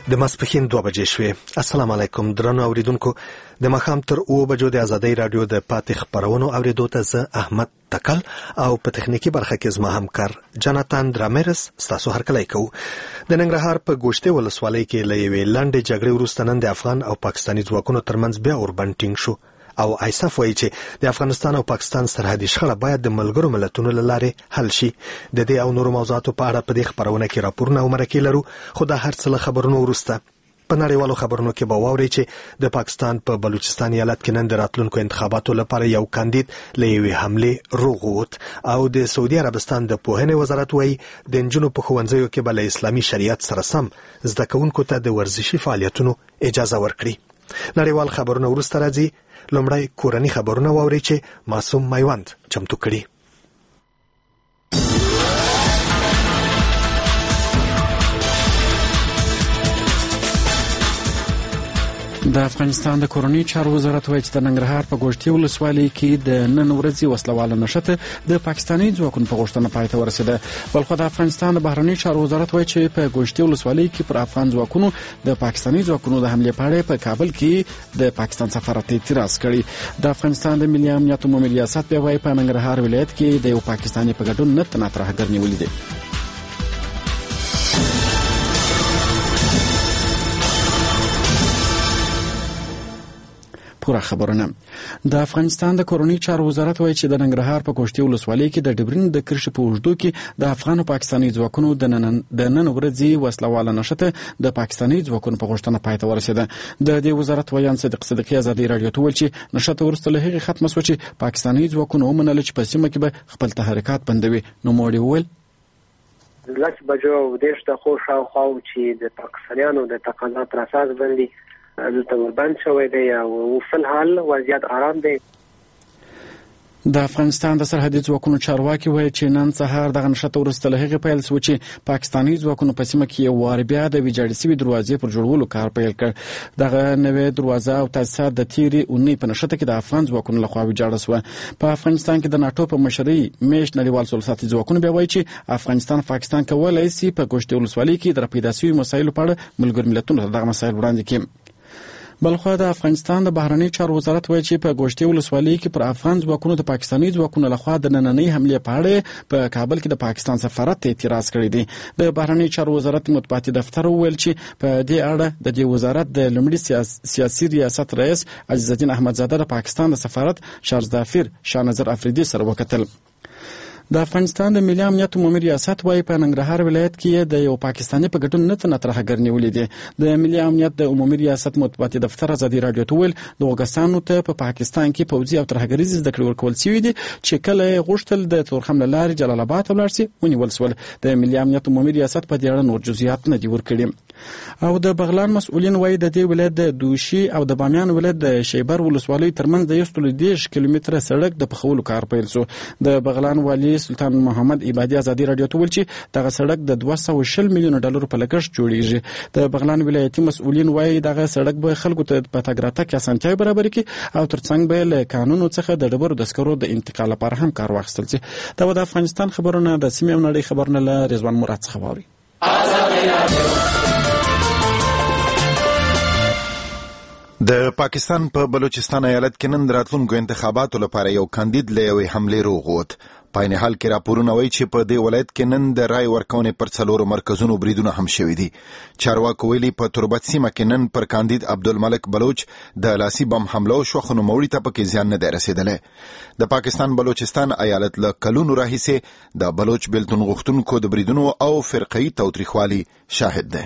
د ماسپښین 2 بجې شوې. السلام علیکم درنو اوریدونکو. د ماښام تر 2 بجو د ازادۍ رادیو د پاتې خبرونو اوریدو ته زه احمد تکل او په تخنیکی برخه کې زما همکار جاناتان درامرس ستاسو هرکلی کوو. د ننګرهار په ګوشتې ولسوالۍ کې له یوې لنډې جګړې وروسته نن د افغان او پاکستاني ځواکونو ترمنځ بیا اوربند ټینګ شو او ایساف وایي چې د افغانستان او پاکستان سرحدي شخړه باید د ملګرو ملتونو له لارې حل شي. د دې او نورو موضوعاتو په اړه په دې خبرونه کې راپورونه او مرکې لرو، خو دا هر څه له خبرونو وروسته. په نړیوالو خبرونو کې به واورئ چې د پاکستان په بلوچستان ایالت کې نن د راتلونکو انتخاباتو لپاره یو کاندید له یوې حملې روغ ووت او د سعودي عربستان د پوهنې وزارت وایي د نجونو په ښوونځیو کې به له اسلامي شریعت سره سم زده کوونکو ته د ورزشي فعالیتونو اجازه ورکړي. نړیوال خبرونه وروسته راځي. لومړی کورني خبرونه واورئ چې معصوم میوند چمتو کړي. د افغانستان د کورنۍ چارو وزارت وایي چې د ننګرهار په ګوشتې ولسوالۍ کې د نن ورځې وسلواله نښته د پاکستاني ځواکونو په غوښتنه پای ته ورسېده. بلخو د افغانستان د بهرنۍ چارو وزارت وایي چې په ګوشتې ولسوالۍ کې پر افغان ځواکونو د پاکستاني ځواکونو د حملې په اړه په کابل کې د پاکستان سفارت اعتراض کړی. د افغانستان د ملي امنیت عمومي ریاست بیا وایي په ننګرهار ولایت کې د یو پاکستاني په ګډون نه ترهګر نیولي دي. پورا خبرونه. د افغانستان د کورنۍ چارو وزارت وایي چې د ننګرهار په ګوشتې ولسوالۍ کې د ډبرین د کرښې په اوږدو کې د افغان او پاکستاني ځواکونو د نن ورځې وسلواله نښته د پاکستاني ځواکونو په غوښتنه پای ته ورسېده. د دې وزارت ویان صدیق صدیقي ازادۍ رادیو ته وویل چې نښته وروسته له هغې ختمه شوه چې پاکستاني ځواکونو ومنله چې په سیمه کې به خپل تحرکات بندوي. نوموړي وویل 10 بجو او 10 دقیقو شاوخوا چې د پاکستانیانو د تقاضا پر اساس باندې دلته وربند شوی دی او په الحال وضعیت آرام دی. د افغانستان د سرحدي ځواکونو چارواکي وایي چې نن سهار دغه نښته وروسته له هغې پیل شوه چې پاکستاني ځواکونو په سیمه کې یو وار بیا د ویجاړې شوې دروازې پر جوړولو کار پیل کړ. دغه نوې دروازه او تاسیسات د تېرې اونۍ په نښته کې د افغان ځواکونو لخوا ویجاړه شوه. په افغانستان کې د ناټو په مشرۍ میشت نړیوال سولساتي ځواکونه بیا وایي چې افغانستان پاکستان کولی شي په ګوشتې ولسوالۍ کې د پیدا شویو مسایلو په اړه ملګرو ملتونو ته دغه مسایل وړاندې کړي. بلخو د افغانستان د بهرنۍ چارو وزارت وایي چې په ګوشتې ولسوالۍ کې پر افغان ځواکونو د پاکستاني ځواکونو لخوا د نننۍ حملې په اړه په کابل کې د پاکستان سفارت ته اعتراض کړی دی. د بهرنۍ چارو وزارت مطبوعاتي دفتر وویل چې په دې اړه د دې وزارت د لومړي سیاسي ریاست رئیس عزیز الدین احمدزاده د پاکستان د سفارت شارزدافیر شاهنظر افریدي سره وکتل. د افغانستان د ملي امنیت عمومي ریاست وایي په ننګرهار ولایت کې د یو پاکستاني په ګډون نه ترهګر نیولي دي. د ملي امنیت د عمومي ریاست مطبوعاتي دفتر ازادي رادیو ته ویل دغو کسانو ته په پاکستان کې پوځي او ترهګریزې زده کړې ورکول شوي دي چې کله یې غوښتل د تورخم له لارې جلال آباد ته ولاړ شي ونیول شول. د ملي امنیت عمومي ریاست په دې اړه نور جزئیات نه دي ورکړي. او د بغلان مسؤلین وایي د دې ولایت د دوشي او د بامیان ولایت د شیبر ولسوالۍ ترمنځ د 110 کیلومتره سړک د پخولو کار پیل شو. د بغلان والی سلطان محمد عبادي ازادي رادیو ته ویل چې دغه سړک د 220 میلیون ډالرو په لګښت جوړیږي. د بغلان ولایتي مسؤلین وایي دغه سړک به خلکو ته په تګ راتګ اسانتیا برابر کړي او ترڅنګ به له قانونو څخه د ډبرو د سکرو د انتقال لپاره هم کار واخیستل شي. دا د افغانستان خبرونه د سیمې او نړۍ خبرونه له رضوان مراد څخه واوري. د پاکستان په بلوچستان ایالت کې نن راتلونکو انتخاباتو لپاره یو کاندید له یوې حملې روغ ووت. په عین حال کې راپورونه وایي چې په دې ولایت کې نن د رای ورکونې پر 4 مرکزونو بریدونه هم شوي دي. چارواکو ویلي په تربت سیمه کې نن پر کاندید عبدالملک بلوچ د لاسي بم حمله وشوه، خو نوموړي ته پکې زیان نه دی رسېدلی. د پاکستان بلوچستان ایالت له کلونو راهیسې د بلوچ بېلتون غوښتونکو د بریدونو او فرقه‌یي تاوتریخوالي شاهد دی.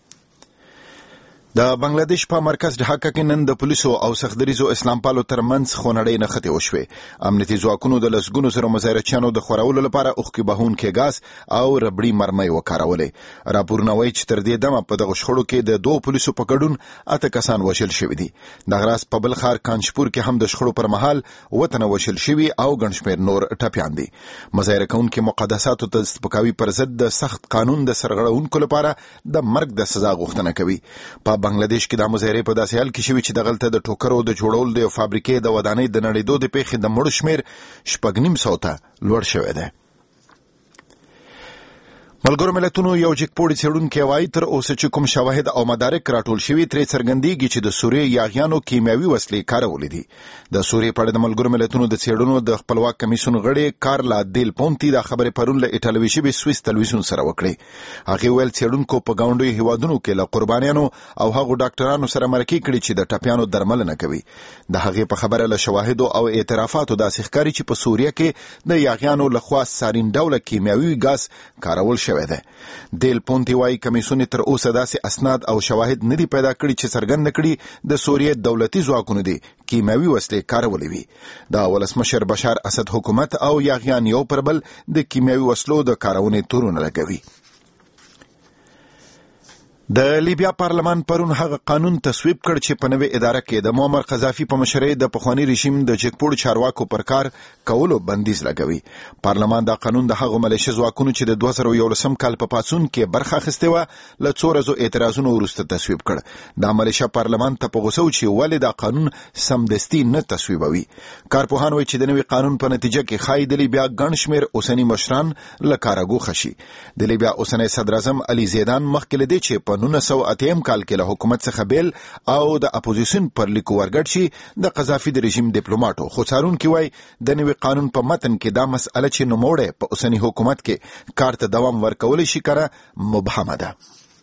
د بنگلاديش په مرکز ډھاکا کې نن د پولیسو او سختدریزو اسلام پالو ترمنځ خونړۍ نښتې وشوې. امنیتي ځواکونو د لسګونو سره مظاهرچیانو د خورولو لپاره اوښکې بهونکي ګاز او ربړي مرمۍ وکارولې. راپورونه وایي چې تر دې دمه په دغه شخړو کې د 2 پولیسو په ګډون 8 کسان وژل شوي دي. دغه راز په بل ښار کانشپور کې هم د شخړو پر مهال 7 تنه وژل شوي او ګڼ شمېر نور ټپیان دي. مظاهره کوونکي مقدساتو ته د سپکاوي پر ضد د سخت قانون د سرغړونکو لپاره د مرګ د سزا غوښتنه کوي. په بنگلاديش کې د مظاهرې په داسې حال کې شوي چې دغلته د ټوکرو د جوړولو د فابریکې د ودانۍ د نړېدو د پیښې د مړو شمېر 6.5 ته لوړ شوی دی. ملګرو ملتونو یو جګپوړی څېړونکی وایي تر اوسه چې کوم شواهد او مدارک راټول شوي ترې څرګندېږي چې د سوریې یاغیانو کیمیاوي وسلې کارولې دي. د سوریې په اړه د ملګرو ملتونو د څېړنو د خپلواک کمیسیون غړي کارلا دیل پونتی د خبرې پرون له ایټالوي ژبې سویس تلویزیون سره وکړې. هغه ویل څېړونکو په ګاونډیو هیوادونو کې له قربانیانو او هغو ډاکټرانو سره مرکې کړي چې د ټپیانو درملنه کوي. د هغې په خبره له شواهدو او اعترافاتو داسې ښکاري چې په سوریه کې د یاغیانو لخوا سارین ډوله کیمیاوي ګاز کارول شوی دی. دیل پونتی وايي کمیسیون تر اوسه داسې اسناد او شواهد نه دي پیدا کړي چې څرګند کړي د سوریې دولتي ځواکونو دي کیمیاوي وسلې کارولې وي. د ولسمشر بشار اسد حکومت او یاغیان یو پر بل د کیمیاوي وسلو د کارونې تورونه لګوي. د لیبیا پارلمان پرون هغه قانون تصویب کړ چې په نوې اداره کې د معمر قذافي په مشرۍ د پخواني رژیم د جګپوړو چارواکو پر کار کولو بندیز لګوي. پارلمان دا قانون د هغو ملیشه ځواکونو چې د 2011 کال په پاڅون کې برخه اخیستې وه له څو ورځو اعتراضونو وروسته تصویب کړ. دا ملیشه پارلمان ته په غوسه و چې ولې دا قانون سمدستي نه تصویبوي. کارپوهان وایي چې د نوي قانون په نتیجه کې ښایي د لیبیا ګڼ شمېر اوسني مشران له کاره ګوښه شي. د لیبیا اوسنی صدراعظم علي زیدان مخکې له دې چې په 1980 کال کې له حکومت څخه بیل او د اپوزیشن پر لیکو ورګډ شي د قذافي د رژیم ډیپلوماټو. خو څارونکي وایي د نوي قانون په متن کې دا مسئله چې نوموړی په اوسني حکومت کې کار ته دوام ورکولی شي کره مبهمه ده.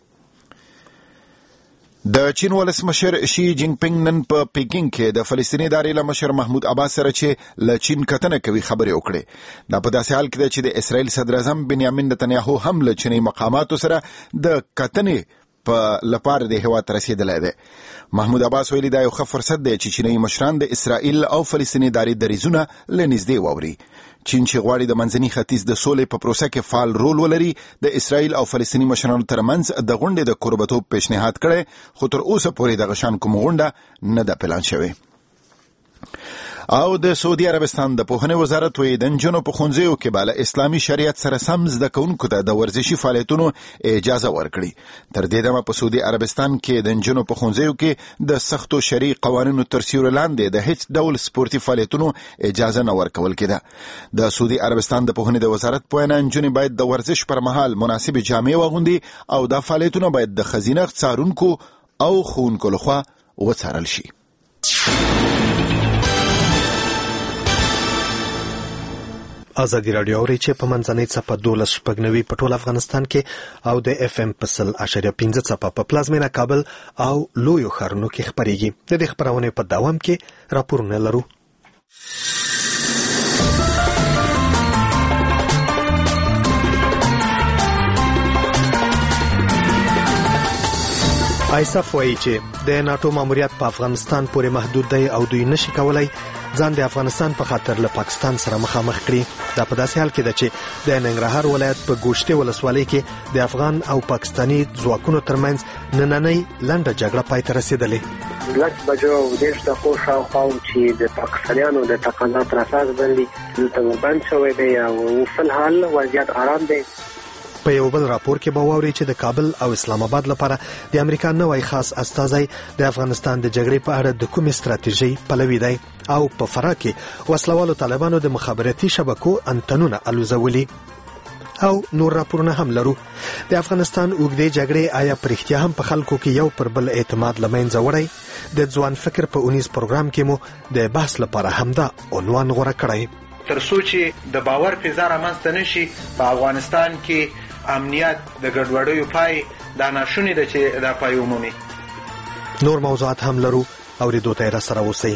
د چین ولسمشر شي جینګ پینګ نن په پیکینګ کې د فلسطیني ادارې له مشر محمود عباس سره چې له چین کتنه کوي خبرې وکړې. دا په داسې حال کې ده چې د اسرائیل صدر اعظم بنیامین نتنیاهو هم له چیني مقاماتو سره د کتنې په لپاره د هیواد رسیدلی دی. محمود عباس ویلي دا یو ښه فرصت دی چې چینی مشران د اسرائیل او فلسطیني ادارې دریځونه له نږدې واوري. چین چې غواړي د منځني ختیځ د سولې په پروسه کې فعال رول ولري د اسرائیل او فلسطیني مشرانو ترمنځ د غونډې د کوربتوب پیشنهاد کړی خو تر اوسه پورې دغه شان کوم غونډه نه ده پلان شوې. او د سعودي عربستان د پوهنې وزارت وایي د نجونو په ښوونځیو کې به له اسلامي شریعت سره سم زده کوونکو ته د ورزشي فعالیتونو اجازه ورکړي. تر دې دمه په سعودي عربستان کې د نجونو په ښوونځیو کې د سختو شرعي قوانینو تر سیوري لاندې د هیڅ ډول سپورتي فعالیتونو اجازه نه ورکول کېده. د سعودي عربستان د پوهنې د وزارت په وینا نجونې باید د ورزش پر مهال مناسبې جامې واغوندي او دا فعالیتونه باید د ښځینه څارونکو او ښوونکو لخوا وڅارل شي. ازادي راډیو اوري چې په منځنۍ څپه 12.90 په ټول افغانستان کې او د اف ام په 0.15 څپه په پلازمینه کابل او لویو ښارونو کې خبريږي. د دې خبرونه په دوام کې راپورونه لرو. ایساف وایي چې د ناتو ماموریت په افغانستان پورې محدود دی او دوی نشي کولای ځان د افغانستان په خاطر له پاکستان سره مخامخ کړي. دا په داسې حال کې ده چې د ننګرهار ولایت په ګوشتې ولسوالۍ کې د افغان او پاکستاني ځواکونو ترمنځ نننۍ لنډه جګړه پای ته رسېدلې. 10:10 شاوخوا چې د پاکستانیانو د تقاضا پر اساس باندې دلته بند شوی دی او فلحال وضعیت آرام دی. په یو بل راپور کې به واوري چې د کابل او اسلام آباد لپاره د امریکا نوی خاص استازی د افغانستان د جګړې په اړه د کومې ستراتیژي پلوي دی او په فراه کې وسلوالو طالبانو د مخابراتي شبکو انتنونه الوزولي. او نور راپورونه هم لرو. د افغانستان اوږدې جګړې آیا پر اختیا هم په خلکو کې یو پر بل اعتماد لمنځه وړی؟ د ځوان فکر په اونیز پروګرام کې مو د بحث لپاره همدا عنوان غوره کړی. تر څو چې د باور فضا رامنځته نشي په افغانستان کې امنیت د ګډوډیو پای دا ناشونی ده چې دا پای عمومي. نور موضوعات هم لرو اوریدو ته را سره اوسئ.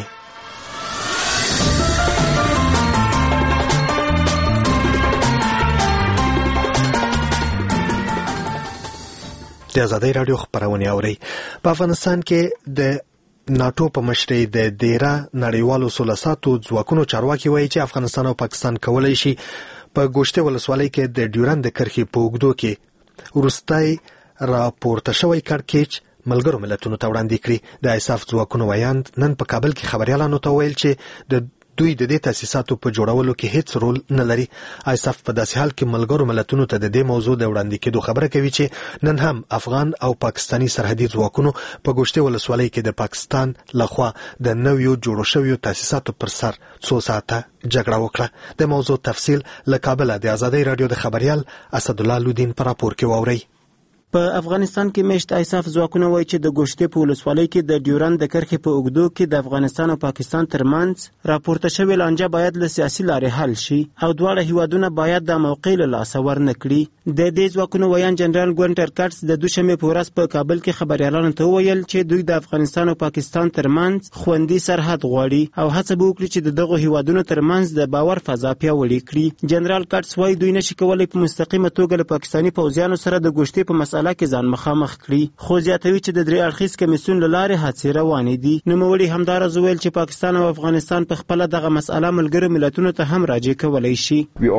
د ازادۍ راډیو خبرونه اورئ. په افغانستان کې د ناتو په مشرۍ د 13 نړیوالو سولساتو ځواکونو چارواکي وایي چې افغانستان او پاکستان کولای شي په ګوشتې ولسوالۍ کې د ډیورند کرښې په اوږدو کې وروستی راپورته شوی کړکېچ ملګرو ملتونو ته وړاندې کړي. د ایساف ځواکونو ویاند نن په کابل کې خبريالانو ته ویل چې د دوی د دې تاسیساتو په جوړولو کې هیڅ رول نه لري. آیساف په داسې حال کې ملګرو ملتونو ته د دې موضوع د وړاندې کېدو خبره کوي چې نن هم افغان او پاکستاني سرحدي ځواکونو په ګوشتې ولسوالۍ کې د پاکستان لخوا د نویو جوړو شویو تاسیساتو پر سر 2 ساعته جګړه وکړه. د موضوع تفصیل له کابل د آزادۍ رادیو د خبريال اسد الله لودین پر راپور کې واوري. په افغانستان کې مشت آیساف ځواکونه وایي چې د ګوشتې په ولسوالۍ کې د ډیورند د کرښې په اوږدو کې د افغانستان او پاکستان ترمنځ راپورته شوې لانجه باید له سیاسي لارې حل شي او دواړه هیوادونه باید د موقع له لاسه ورنه کړي. د دې ځواکونو ویان جنرال ګونټر کټس د دوشنبې په ورځ په کابل کې خبريالانو ته وویل چې دوی د افغانستان او پاکستان ترمنځ خوندي سرحد غواړي او هڅه به وکړي چې دغه هیوادونو ترمنځ د باور فضا پیاوړې کړي. جنرال کټس وایي دوی نشي کولای په مستقیمه توګه له پاکستاني پوځیانو سره د ګوشتې په مسأله کې ځان مخامخ کړي، خو زیاتوي چې د 3 اړخیز کمیسیون له لارې هڅې روانې دي. نوموړي همداراز وویل چې پاکستان او افغانستان په خپله دغه مسأله ملګرو ملتونو ته هم راجع کولی شي.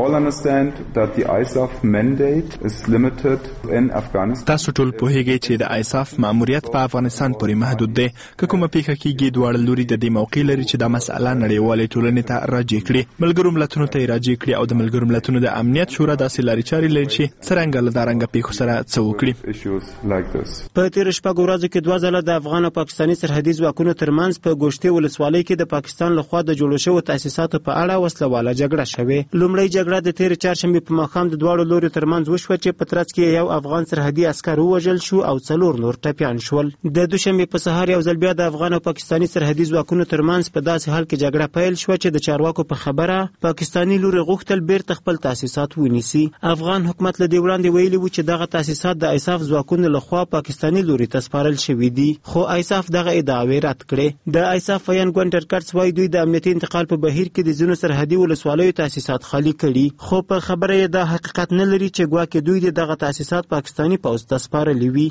تاسو ټول پوهیږئ چې د آیساف ماموریت په افغانستان پورې محدود دی. که کومه پیښه کیږي دواړه لوري د دې موقع لري چې دا مسأله نړیوالې ټولنې ته راجع کړي، ملګرو ملتونو ته یې راجع کړي او د ملګرو ملتونو د امنیت شورا داسې لارې چارې لري چې څرنګه له دارنګه پیښو سره څه وکړي. په تیر شپږ ورځو کې 2 ځله د افغان او پاکستاني سرحدي ځواکونو ترمنځ په ګوشتې ولسوالۍ کې د پاکستان لخوا د جوړو شوو تاسیساتو په اړه وسلواله جګړه شوې. لومړی جګړه د تیر چهارشنبې په ماښام د دواړو لورو ترمنځ وشوه چې په ترڅ کې یو افغان سرحدي عسکر ووژل شو او 4 نور ټپیان شول. د دوشنبې په سهار یو ځل بیا د افغان او پاکستاني سرحدي ځواکونو ترمنځ په داسې حال کې جګړه پیل شوه چې د چارواکو په خبره پاکستاني لوري غوښتل بیرته خپل تاسیسات ونیسي. افغان حکومت له دې وړاندې ویلي و چې دغه تاسیسات د آیساف ځواکونو لخوا پاکستاني لوري ته سپارل شوي دي، خو آیساف دغه ادعاوې رد کړې. د آیساف ویان ګونټر کټس وایي دوی د امنیتي انتقال په بهیر کې د ځینو سرحدي ولسوالیو تاسیسات خالي کړي، خو په خبره یې دا حقیقت نه لري چې ګواکې دوی دغه تاسیسات پاکستاني پوځ ته سپارلي وي.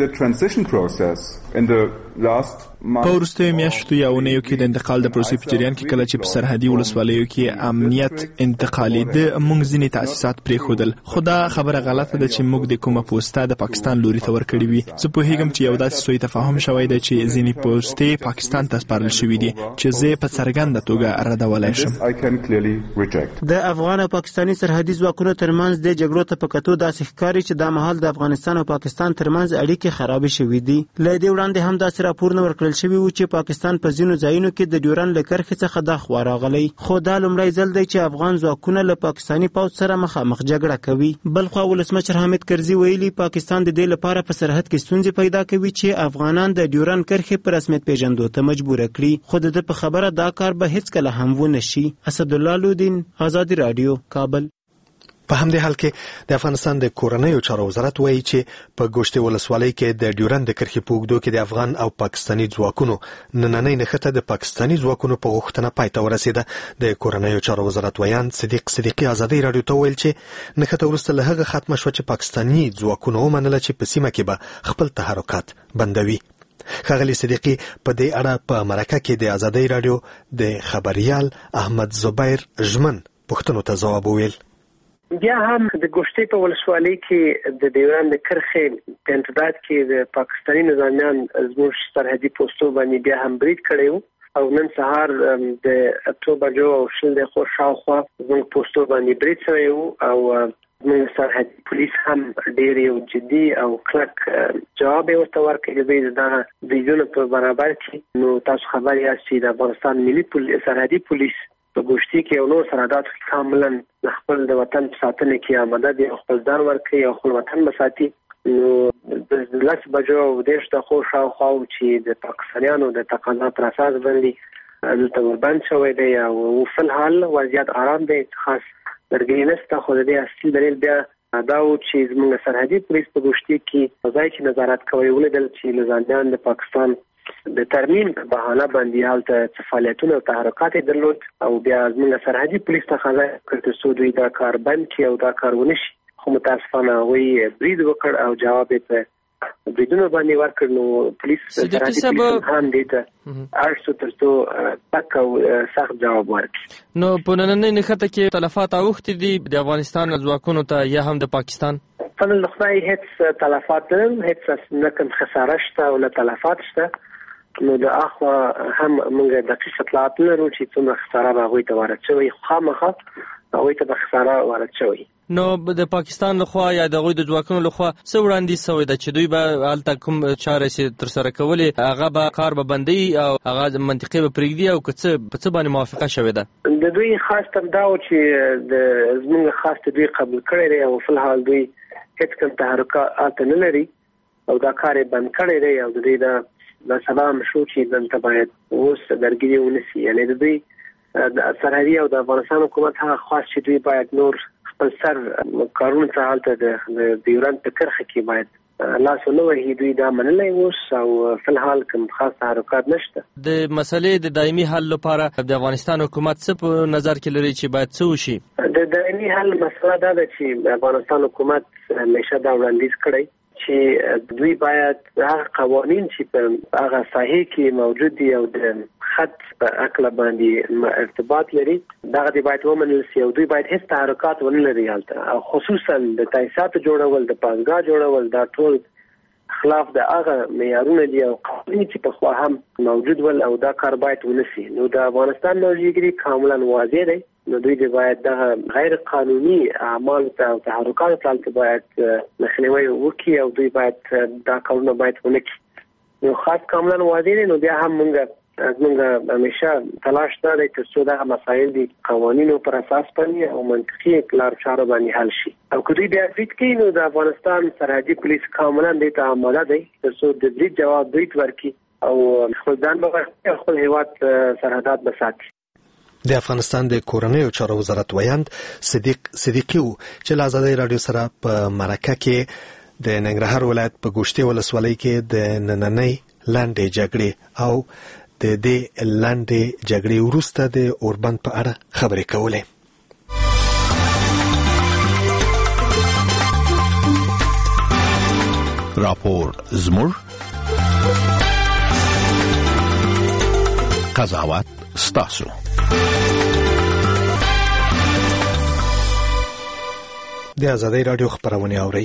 په وروستیو میاشتو یا اونیو کې د انتقال د پروسې په جریان کې کله چې په سرحدي ولسوالیو کې امنیت انتقالېده موږ ځینې تاسیسات پرېښودل، خو دا خبره غلطه ده چې موږ د کومه پوسته د پاکستان لوري ته ورکړې وي. زه پوهیږم چې یو داسې سوء تفاهم شوی دی چې ځینې پوستې پاکستان ته سپارل شوي دي چې زه په څرګنده توګه ردولی شم. د افغان او پاکستاني سرحدي ځواکونو ترمنځ د جګړو ته په کتو داسې ښکاري چې دا مهال د افغانستان او پاکستان ترمنځ اړیکې خرابې شوې دي. له دې وړاندې هم داسې راپورونه ورکړل شوي و چې پاکستان په ځینو ځایونو کې د ډیورند له کرښې څخه د خوا راغلی، خو دا لومړی ځل دی چې افغان ځواکونه له پاکستاني پوځ سره مخامخ جګړه کوي. بلخوا ولسمشر حامد کرزي ویلي پاکستان د دې لپاره په سرحد کې ستونزې پیدا کوي چې افغانان د ډیورند کرښې په رسمیت پیژندو ته مجبور کړي، خو د په خبره دا کار به هیڅ کله هم ونه شي. اسد الله لودین، آزادي رادیو، کابل. په همدې حال کې د افغانستان د کورنیو چارو وزارت وایي چې په ګوشتې ولسوالۍ کې د ډیورند د کرښې په اوږدو کې د افغان او پاکستاني ځواکونو نننۍ نښته د پاکستاني ځواکونو په غوښتنه پای ته ورسېده. د کورنیو چارو وزارت ویان صدیق صدیقي آزادۍ رادیو ته ویل چې نښته وروسته له هغه ختمه شوه چې پاکستاني ځواکونو ومنله چې په سیمه کې به خپل تحرکات بندوي. ښاغلي صدیقي په دې اړه په مرکه کې د آزادۍ رادیو د خبريال احمد زبیر ژمن پوښتنو ته ځواب وویل. بیا هم د ګوشتې په ولسوالۍ کې د ډیورند کرښې په امتداد کې د پاکستاني نظامیان زموږ سرحدي پوستو باندې بیا هم برید کړی و او نن سهار د 8 بجو او 10 دقیقو شاوخوا زموږ پوستو باندې برید شوی و او زموږ سرحدي پولیس هم ډېر یو جدي او کلک جواب یې ورته ورکړی د دغه بریدونو په برابر کې. نو تاسو خبر یاست چې د افغانستان ملي سرحدي پولیس په ګوشتې کې یو نور سرحداتو کې کاملا خپل د وطن په ساتنه کې آماده دي او خپل ځان ورکوي او خپل وطن به ساتي. نو د 10 بجو او 10 دقیقو شاوخوا چې د پاکستانیانو د تقاضا پر اساس باندې دلته وربند شوی دی او په الحال وضعیت آرام دی، خاص درګۍ نشته. خو د دې اصلي دلیل بیا دا و چې زموږ سرحدي پولیس په ګوشتې کې ځای چې نظارت کوي ولیدل چې نظامیان د پاکستان د ترمیم په بهانه باندې هلته فعالیتونه او تحرکات درلود او بیا زموږ سرحدي پولیس تقاضا وکړه چې دوی دا کار بند کړي او دا کار ونه شي، خو متاسفانه هغوی برید وکړ او جواب یې په بریدونو باندې ورکړ. نو پولیس سرحدي پولیس هم دې ته اړ شو تر څو پک او سخت جواب ورکړي. نو په نننۍ نښته کې تلفات اوښتي دي د افغانستان ځواکونو ته یا هم د پاکستان؟ فضل خدای هیڅ تلفات نه، هیڅ نه کوم خساره شته او نه تلفات شته. نو د اخوا هم موږ دقیق اطلاعات لرو چې څومره خساره به هغوی ته وارد شوی، خامخا هغوی ته به خساره وارد شوی. نو د پاکستان لخوا یا د هغوی د ځواکونو لخوا څه وړاندیز شوی ده چې دوی به هلته کوم چارې چې ترسره کولې هغه به کار به بندوي او هغه منطقې به پرېږدي او که څه په څه باندې موافقه شوې ده؟ د دوی خاص تر دا و چې زموږ خاص ته دوی قبول کړی دی او فلحال دوی هېڅ کوم تحرکات هلته نه لري او دا کار یې بند کړی دی او د دوی دا سلام شو چې دلته باید اوس درګیري ونسي. یعنې د دوی د سرحدي او د افغانستان حکومت هغه خواست چې دوی باید نور خپل سر کارونه ته هلته د ډیورنډ په کرښه کې باید لاس ونه وهي، دوی دا منلی اوس او فلحال کوم خاص تحرکات نشته. د مسلې د دایمي حل لپاره د افغانستان حکومت څه په نظر کې لري چې باید څه وشي؟ د دایمي حل مسله دا ده چې افغانستان حکومت همیشه دا وړاندیز کړی چې دوی باید هغه قوانین چې په هغه ساحې کې موجود دي او د خط په عقل باندې ارتباط لري دغه دی باید ومنل شي او دوی باید هیڅ تحرکات ونه لري هلته، او خصوصا د تاسیساتو جوړول، د پانګه جوړول، دا ټول خلاف د هغه معیارونه دي او قوانین چې پخوا هم موجود ول او دا کار باید ونسي. نو د افغانستان نوجیګري کاملا واضح دی، نو دوی باید دغه غیر قانوني اعمال ته او تحرکات ته باید مخنیوي وکړي او دوی باید دا کارونه باید ونه کړي. نو خاص کاملا واضح دی. نو بیا هم موږ همیشه تلاش دا دی ترڅو دغه مسایل دي قوانینو پر اساس باندې او منطقي لار چارو باندې حل شي. او که دوی بیا برید کوي نو د افغانستان سرحدي پولیس کاملا دې ته آماده دی ترڅو د برید جواب دوی ورکړي او خپل ځان به خپل هیواد سرحدات بساتي. د افغانستان د کورنیو چارو وزارت ویاند صدیقي و چې له ازادۍ راډیو سره په مرکه کې د ننګرهار ولایت په ګوشتې ولسوالۍ کې د نننۍ لاندې جګړې او د دې لاندې جګړې وروسته د اوربند په اړه خبرې کولې. راپور زموږ قضاوت ستاسو. د ازادۍ راډیو خبرونه اورئ.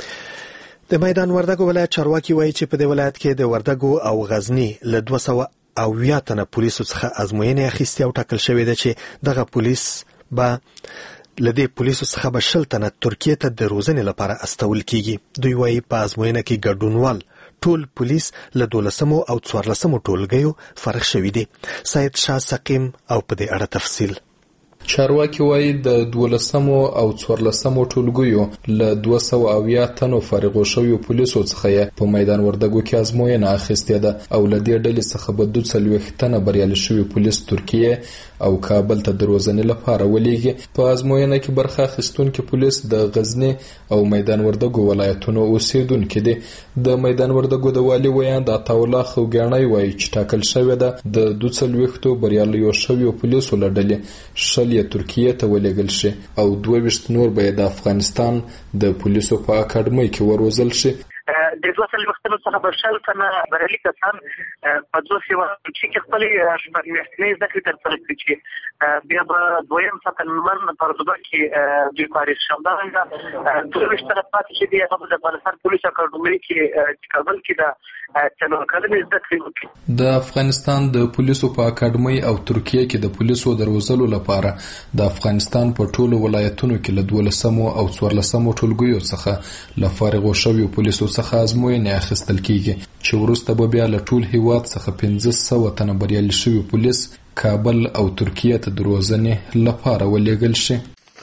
د میدان وردګو ولایت چارواکي وایي چې په دې ولایت کې د وردګو او غزنی له 200 تنه پولیسو څخه ازموینې اخیستې او ټاکل شوې ده چې دغه پولیس به لدې پولیسو څخه به 100 تنه ترکیه ته د روزنې لپاره استول کیږي. دوی وایي په ازموینه کې ګډونوال ټول پولیس له 12 او 14 ټولګیو فرق شوي دي. سید شاه سقیم او په دې اړه تفصیل. چارواکي وایي د 12 او 14 ټولګیو له 200 تنو فارغ شویو پولیسو څخه په میدان وردګو کې ازموینه اخیستې ده او له دې ډلې څخه به 240 تنه بریالي شوي پولیس ترکیه او کابل ته د روزنې لپاره ولېږي. په ازموینه کې برخه اخیستونکي پولیس د غزنی او میدان وردګو ولایتونو اوسیدونکي دي. د میدان وردګو د والي ویاند عطاالله خوګیاڼی وایي چې ټاکل شوې ده د 240 بریالیو شویو پولیسو له ډلې ترکیه ته ولېږل شي او 22 نور به د افغانستان د پولیسو په اکاډمۍ کې وروزل شي. د 240 څخه به 100 تنه بریالي کسان په 200 چې خپل شپږمیاشتنۍ زده کړې ترسره کړي چې بیا به دویم ساتنمن پردوبه کې د پاریس شمدارنګه 22 تنه پاتې چې دی هغه د افغانستان پولیس اکاډمۍ کې کابل کې د څلور کلمې زده کړې وکړي. د افغانستان د پولیسو په اکاډمۍ او ترکیه کې د پولیسو د روزلو لپاره د افغانستان په ټولو ولایتونو کې له 12 او 14 ټولګیو څخه له فارغ شویو پولیسو څخه ازموینې اخیستل کیږي چې وروسته به بیا له ټول هیواد څخه 1500 تنه بریالي شوي پولیس کابل او ترکیه ته د روزنې لپاره ولېږل شي.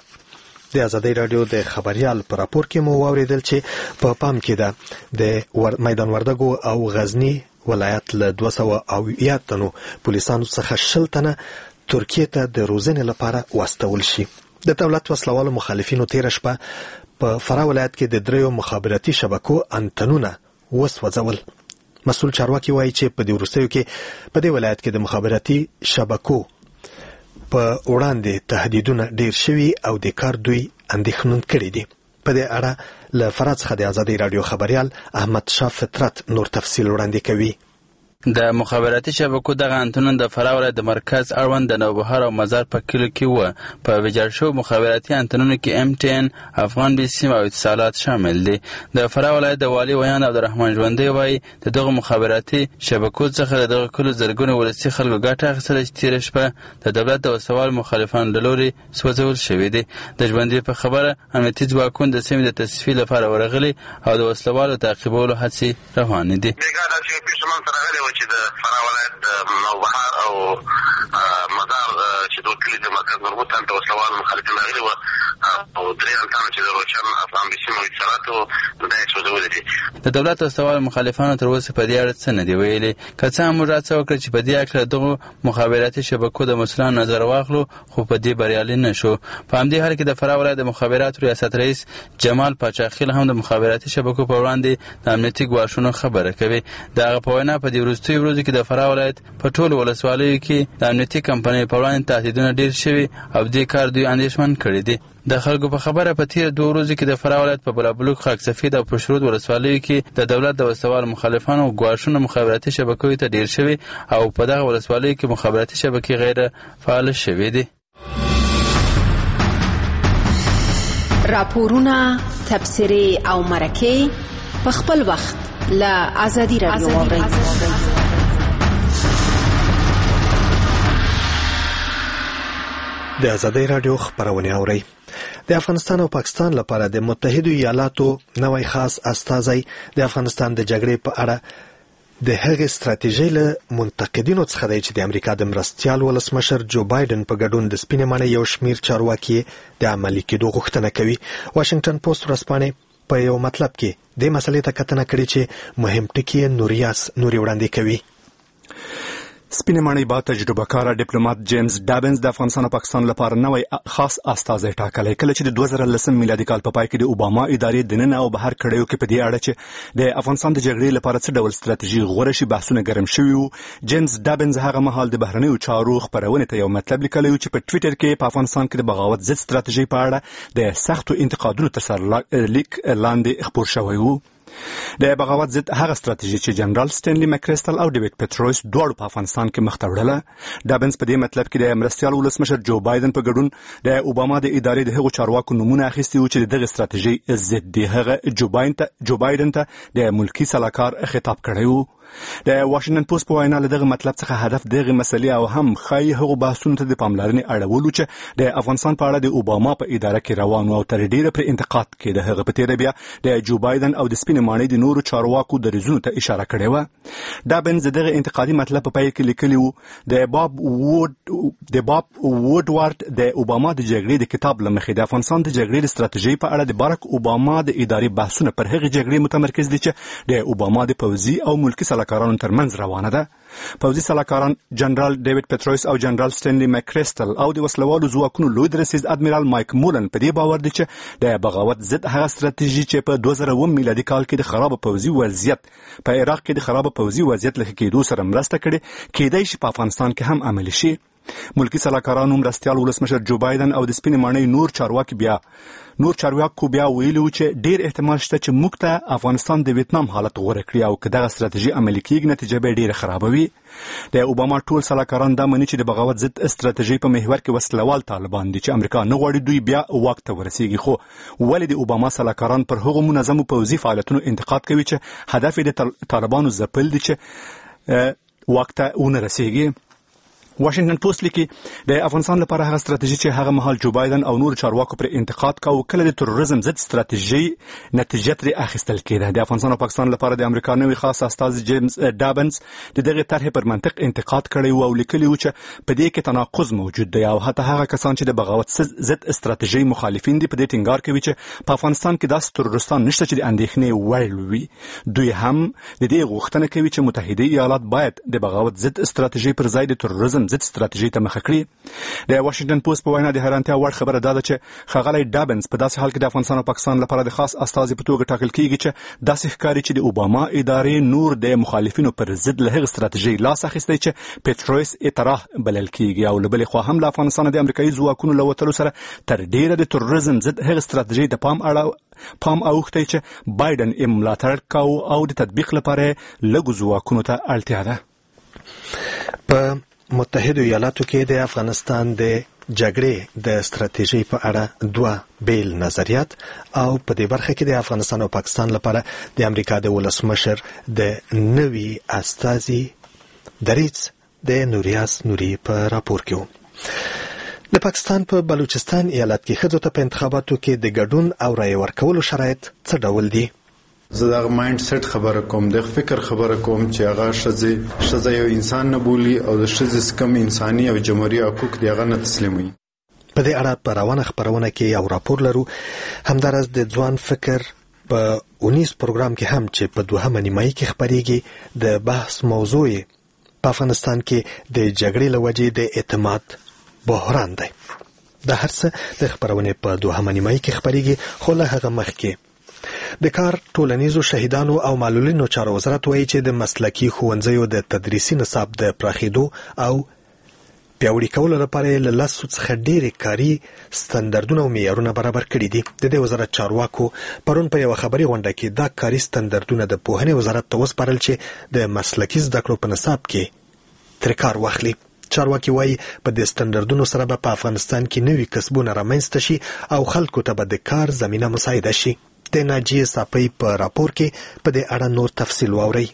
د ازادۍ راډیو د خبريال پر راپور کې مو واوریدل چې په پام کې ده د میدان وردګو او غزنی ولایت له 200 تنو پولیسانو څخه 100 تنه ترکیه ته د روزنې لپاره واستول شي. د دولت وسلوالو مخالفینو تیر شپه په فراه ولایت کې د دریو مخابراتي شبکو انتنونه وسوځول. مسؤل چارواکي وایي چې په دې وروستیو کې په دې ولایت کې د مخابراتي شبکو په وړاندې تهدیدونه ډیر شوي او د کار دوی اندېښمن کړي دي. په دې اړه له فراه څخه د ازادۍ راډیو خبريال احمد شاه فطرت نور تفصیل وړاندې کوي. د مخابراتي شبکو دغه انتنونه د فراه ولایت د مرکز اړوند د نوبهار او مزار په کلو کې و. په ویجاړ شوو مخابراتي انتنونو کې MTN، افغان بیسیم او اتصالات شامل دي. د فراه ولایت د والي ویان عبدالرحمن ژوندی وایي د دغه مخابراتي شبکو څخه د دغه کلو زرګونه ولسي خلکو ګټه اخیستله چې تېره شپه د دولت د وسوال مخالفانو له لوري سوځول شوي دي. د ژوندي په خبره امنیتي ځواکونه د سیمې د تصفیې لپاره ورغلي او د وسلوالو تعقیبولو هڅې روانې دي. چې د فراه ولایت د نوبهار او مزار چې د کلي د مرکز مربوط ته وسلوال مخالفین راغلي وو او درې انتانو چې د روچن افغان بیسیم او اتصالاتو دا یې سوځولي دي. د دولت وسلوال مخالفانو تر اوسه په دې اړه څه نه دي ویلي. که څه هم موږ هڅه وکړه چې په دې هکله دغو مخابراتي شبکو د مسؤلانو نظر واخلو خو په دې بریالي نه شو. په همدې حال کې د فراه ولایت د مخابراتو ریاست رئیس جمال پاچاخیل هم د مخابراتي شبکو په وړاندې د امنیتي ګواښونو خبره کوي. د هغه په وینا په دې وروستیو ورځو کې د فراه ولایت په ټولو ولسوالیو کې د امنیتي کمپنیو په وړاندې تهدیدونه ډېر شوي او دې کار دوی اندېښمن کړي دي. د خلکو په خبره په تیر 2 ورځو کې د فراه ولایت په بلابلوک، خاک سفید او پشرود ولسوالیو کې د دولت د وسوال مخالفانو ګواښونه مخابراتي شبکو ته ډېر شوي او په دغه ولسوالیو کې مخابراتي شبکې غیر فعال شوي دي. راپورونه، تبصرې او مرکې په خپل وخت له ازادي رادیو واورئ. د ازادي رادیو خبرونه اورئ. د افغانستان او پاکستان لپاره د متحده ایالاتو نوی خاص استازی د افغانستان د جګړې په اړه د هغې ستراتیژۍ له منتقدینو څخه دی چې د امریکا د مرستیال ولسمشر جو بایدن په ګډون د سپینې ماڼۍ یو شمیر چارواکي د عملي کېدو غوښتنه کوي. واشنگټن پوسټ ورځپاڼې په یو مطلب کې د مسلې ته کتنه کړې چې مهم ټکي نوري وړاندې کوي. سپینې ماڼۍ با تجربه کاره ډیپلوماټ جیمز ډابنز د افغانستان او پاکستان لپاره نوی خاص استازی ټاکلی. کله چې د 2010 میلادي کال په پای کې د اوباما ادارې د نن او بهر کړیو کې په دې اړه چې د افغانستان د جګړې لپاره څه ډول ستراتیژي غوره شي بحثونه ګرم شوي وو. جیمز ډابنز هغه مهال د بهرنیو چارو خپرونې ته یو مطلب لیکلی و چې په ټویټر کې په افغانستان کې د بغاوت ضد ستراتیژۍ په اړه د سختو انتقادونو تر سرلیک لاندې خپور شوی و. د بغاوت ضد هغه ستراتیژي چې جنرال سټینلی مکریسټل او ډیوډ پټرویس دواړو په افغانستان کې مخ ته وړله. ډابنز په دې مطلب کې د مرستیال ولسمشر جو بایدن په ګډون د اوباما د ادارې د هغو چارواکو نومونه اخیستي وو چې دغه ستراتیژي ضد دي. هغه جو بایدن ته د ملکی سلاکار خطاب کړی و. د واشنگټن پوسټ په وینا له دغه مطلب څخه هدف دغه مسلې او هم ښایي هغو بحثونو ته د پاملرنې اړولو چې د افغانستان په اړه د اوباما په اداره کې روان او تر ډیره پر انتقاد کېده. هغه په تیره بیا د جو بایدن او د سپینې ماڼۍ د نورو چارواکو دریځونو ته اشاره کړې وه. ډابنز دغه انتقادي مطلب په پای کې لیکلی و. د باب ووډوارد د اوباما د جګړې د کتاب له مخې د افغانستان د جګړې د ستراتیژۍ په اړه د باراک اوباما د ادارې بحثونه پر هغې جګړې متمرکز دي چې د اوباما د پوځي او ملکي سلاکارانو ترمنځ روانه ده. پوځي سلاکاران جنرال ډیوډ پټرویس او جنرال سټینلی مکریسټل او د وسلوالو ځواکونو لوی درسیز ادمیرال مایک مولن په دې باور دي چې د بغاوت ضد هغه ستراتیژي چې په 2009 میلادي کال کې د خراب پوځي وضعیت په عراق کې د خراب پوځي وضعیت له کېدو سره مرسته کړې کېدای شي په افغانستان کې هم عملي شي. ملکی سلاکارانو مرستیال ولسمشر جو بایدن او د سپینې ماڼۍ نور چارواکو بیا ویلي و چې ډیر احتمال شته چې موږ ته افغانستان د ویتنام حالت غوره کړي او که دغه ستراتیژي عملي کېږي نتیجه به ډیره خرابه وي. د اوباما ټول سلاکاران دا مني چې د بغاوت ضد ستراتیژۍ په محور کې وسلوال طالبان دي چې امریکا نه غواړي دوی بیا واک ته ورسیږي. خو ولې د اوباما سلاکاران پر هغو منظمو پوځي فعالیتونو انتقاد کوي چې هدف یې د طالبانو ځپل دي چې واک ته ونه رسیږي؟ واشنگټن پوسټ لیکي د افغانستان لپاره هغه ستراتیژي چې هغه مهال جو بایدن او نور چارواکو پر انتقاد کاوه کله د تروریزم ضد ستراتیژي نتیجه ترې اخیستل کېده. د افغانستان او پاکستان لپاره د امریکا نوی خاص استازی جیمز ډابنز د دغه طرحې پر منطق انتقاد کړی و او لیکلی و چې په دې کې تناقض موجود دی او حتی هغه کسان چې د بغاوت ضد ستراتیژي مخالفین دي په دې ټینګار کوي چې په افغانستان کې داسې تروریستان نشته چې د اندېښنې وړ وي. دوی هم د دې غوښتنه کوي چې متحده ایالات باید د بغاوت ضد ستراتیژي پر ځای د تروریزم ضد ستراتیژي ته مخه کړي. د واشنگټن پوسټ په وینا د حیرانتیا وړ خبره دا ده چې ښاغلی ډابنز په داسې حال کې د افغانستان او پاکستان لپاره د خاص استازي په توګه ټاکل کېږي چې داسې ښکاري چې د اوباما ادارې نور د مخالفینو پر ضد له هغې ستراتیژۍ لاس اخیستی چې پټرویس اطراح بلل کېږي او له بلې خوا هم له افغانستانه د امریکایي ځواکونو له وتلو سره تر ډیره د تروریزم ضد هغې ستراتیژۍ د پام اوښتی چې بایدن یې ملاتړ کاوه او د تطبیق لپاره لږو ځواکونو ته اړتیا ده. په متحده ایالاتو کې د افغانستان د جګړې د ستراتیژۍ په اړه دوه بیل نظریات او په دې برخه کې د افغانستان او پاکستان لپاره د امریکا د ولسمشر د نوي استازي دریځ د نوریاس نوري په راپور کې و. د پاکستان په بلوچستان ایالت کې ښځو ته په انتخاباتو کې د ګډون او رایې ورکولو شرایط څه ډول دي؟ زه د مایند سیټ خبره کوم، د فکر خبره کوم چې هغه ښځه یو انسان نه بولي او د ښځې کم انساني او جمهوریت حقوق دی هغه نه تسلیموي. په دې اړه په روانه خبرونه کې یو راپور لرو. همدارس د ځوان فکر په 19 پروګرام کې هم چې په 2مه نیمایي کې خبريږي د بحث موضوع په افغانستان کې د جګړې له وجې د اعتماد بحران دی. د هر څه د خبرونه په 2مه نیمایي کې خبريږي، خو له هغه مخکې د کار ټولنیزو شهیدانو او معلولینو چارو وزارت وایي چې د مسلکي ښوونځیو د تدریسي نصاب د پراخېدو او پیاوړي کولو لپاره له 10 څخه ډېرې کاري ستاندردونه او معیارونه برابر کړي دي. د دې وزارت چارواکو پرون په یو خبري غونډه کې دا کاري ستاندردونه د پوهنې وزارت ته وسپارل چې د مسلکي زده کړو په نصاب کې تر کار واخلي. چارواکي وایي په دې ستاندردونو سره به په افغانستان کې نوي کسبونه رامنځته شي او خلکو ته به د کار زمینه مساعده شي. د ناجیه صافی په راپور کې په دې اړه نور تفصیل واورئ.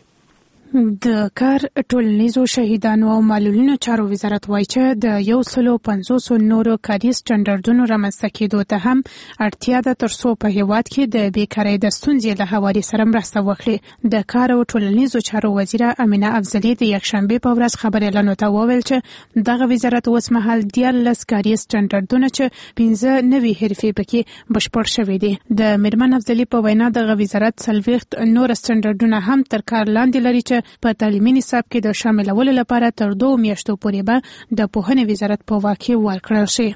د کار ټولنیزو شهیدانو او معلولینو چارو وزارت وایي چې د 150 نورو کاري سټنډردونو رامنځته کېدو ته هم اړتیا ده ترڅو په هیواد کې د بیکارۍ د ستونزې له هواري سره مرسته وکړي. د کار او ټولنیزو چارو وزیره امینه افضلي د یکشنبه په ورځ خبريالانو ته وویل چې دغه وزارت اوس مهال 14 کاري سټنډردونه چې 15 نوي حرفې پکې بشپړ شوي دي. د میرمن افضلي په وینا دغه وزارت 40 نور سټنډردونه هم تر کار لاندې لري چې په تعلیمي نصاب کې د شاملولو لپاره تر 2 میاشتو پورې به د پوهنې وزارت په واک کې ورکړل شي.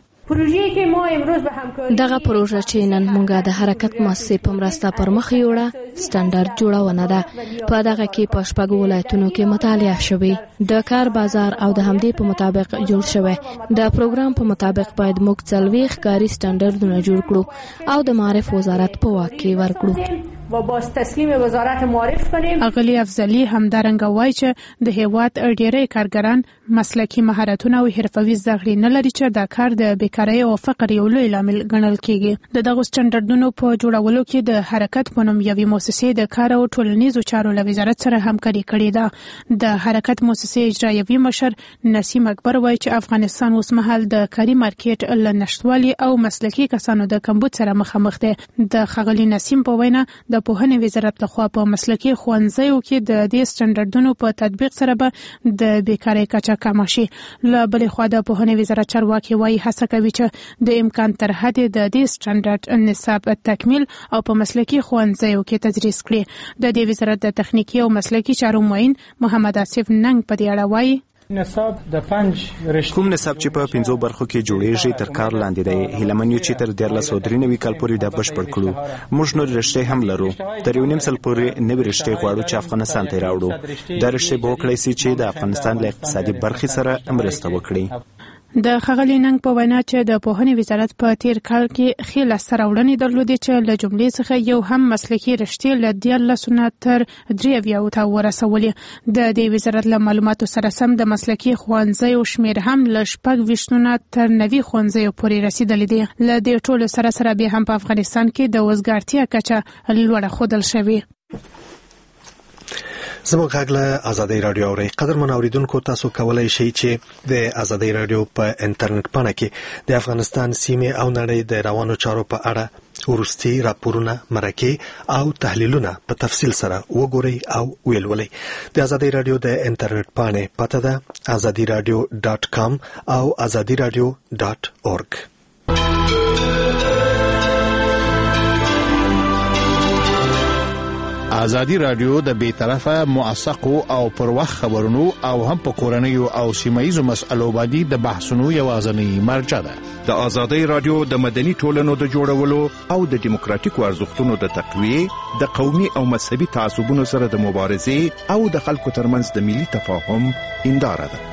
دغه پروژه چې نن مونږه د حرکت مؤسسې په مرسته پر مخ یوړه سټنډرډ جوړونه ده. په دغه کې په 6 ولایتونو کې مطالعه شوې. د کار بازار او د همدې په مطابق جوړ شوی. د پروګرام په مطابق باید موږ 40 کاري سټنډردونه جوړ کړو او د معرف وزارت په واک کې ورکړو و باز تسلیم وزارت معرف کنیم. اغلی افضلی همدارنګه وایي چې د هیواد ډیری کارګران مسلکي مهارتونه او حرفوي زده کړې نه لري چې دا کار د بیکارۍ او فقر یو لوی لامل ګڼل کیږي. د دغه سټنډردونو په جوړولو کې د حرکت په نوم یوې مؤسسې د کار او ټولنیزو چارو له وزارت سره همکاري کړې ده. د حرکت مؤسسې اجرایوي مشر نسیم اکبر وایي چې افغانستان اوس مهال د کاري مارکیټ له نشټوالي او مسلکي کسانو د کمبود سره مخامخ دی. د خغلی نسیم په وینا د پوهنې وزارت لخوا په مسلکي ښوونځیو کې د دې سټنډردونو په تطبیق سره به د بیکارۍ کچه کمه شي. له بلې خوا د پوهنې وزارت چارواکي وایي هڅه کوي چې د امکان تر حده د دې سټنډرډ نصاب تکمیل او په مسلکي ښوونځیو کې تدریس کړي. د دې وزارت د تخنیکی او مسلکي چارو معین محمد آصف ننګ په دې اړه وایي نصاب د 5 کوم نصاب چې په 5 برخو کې جوړیږي تر کار لاندې دی. هیلمن یو چې تر 1393 کال پورې د بشپړ کړو. موږ نور رشتې هم لرو. تر یو نیم سال پورې نوې رشتې غواړو چې افغانستان ته راوړو. دا رشتې به وکړي چې د افغانستان له اقتصادي برخې سره مرسته وکړي. د خغلی ننګ په وینا چې د پوهنې وزارت په تیر کال کې خېله سراوړنې درلودې چې له جملې څخه یو هم مسلکي رشتې له 14 تر 23 ته ورسولې. د دې وزارت له معلوماتو سره سم د مسلکي ښوونځیو شمیر هم له 26 تر 90 ښوونځیو پورې رسیدلی دی. له دې ټولو سره سره به هم په افغانستان کې د وزګارتیا کچه لوړه ښودل شوې. زموږ غږ له ازادۍ رادیو اورئ. قدرمن اوریدونکو تاسو کولای شئ چې د ازادۍ رادیو په انټرنیټ پاڼه کې د افغانستان سیمې او نړۍ د روانو چارو په اړه ورستي راپورونه، مرکې او تحلیلونه په تفصیل سره وګورئ او ویلولئ. د ازادۍ رادیو د انټرنیټ پاڼې پته ده azadiradio.com او azadiradio.org. ازادي رادیو د بیطرفه موثقو او پر وخت خبرونو او هم په کورنیو او سیمایي مسألو باندې د بحثونو یوازینی مرجع ده. د ازادي رادیو د مدني ټولنو د جوړولو او د دیموکراتیکو ارزښتونو د تقویه، د قومي او مذهبي تعصبونو سره د مبارزې او د خلکو ترمنځ د ملي تفاهم هنداره ده.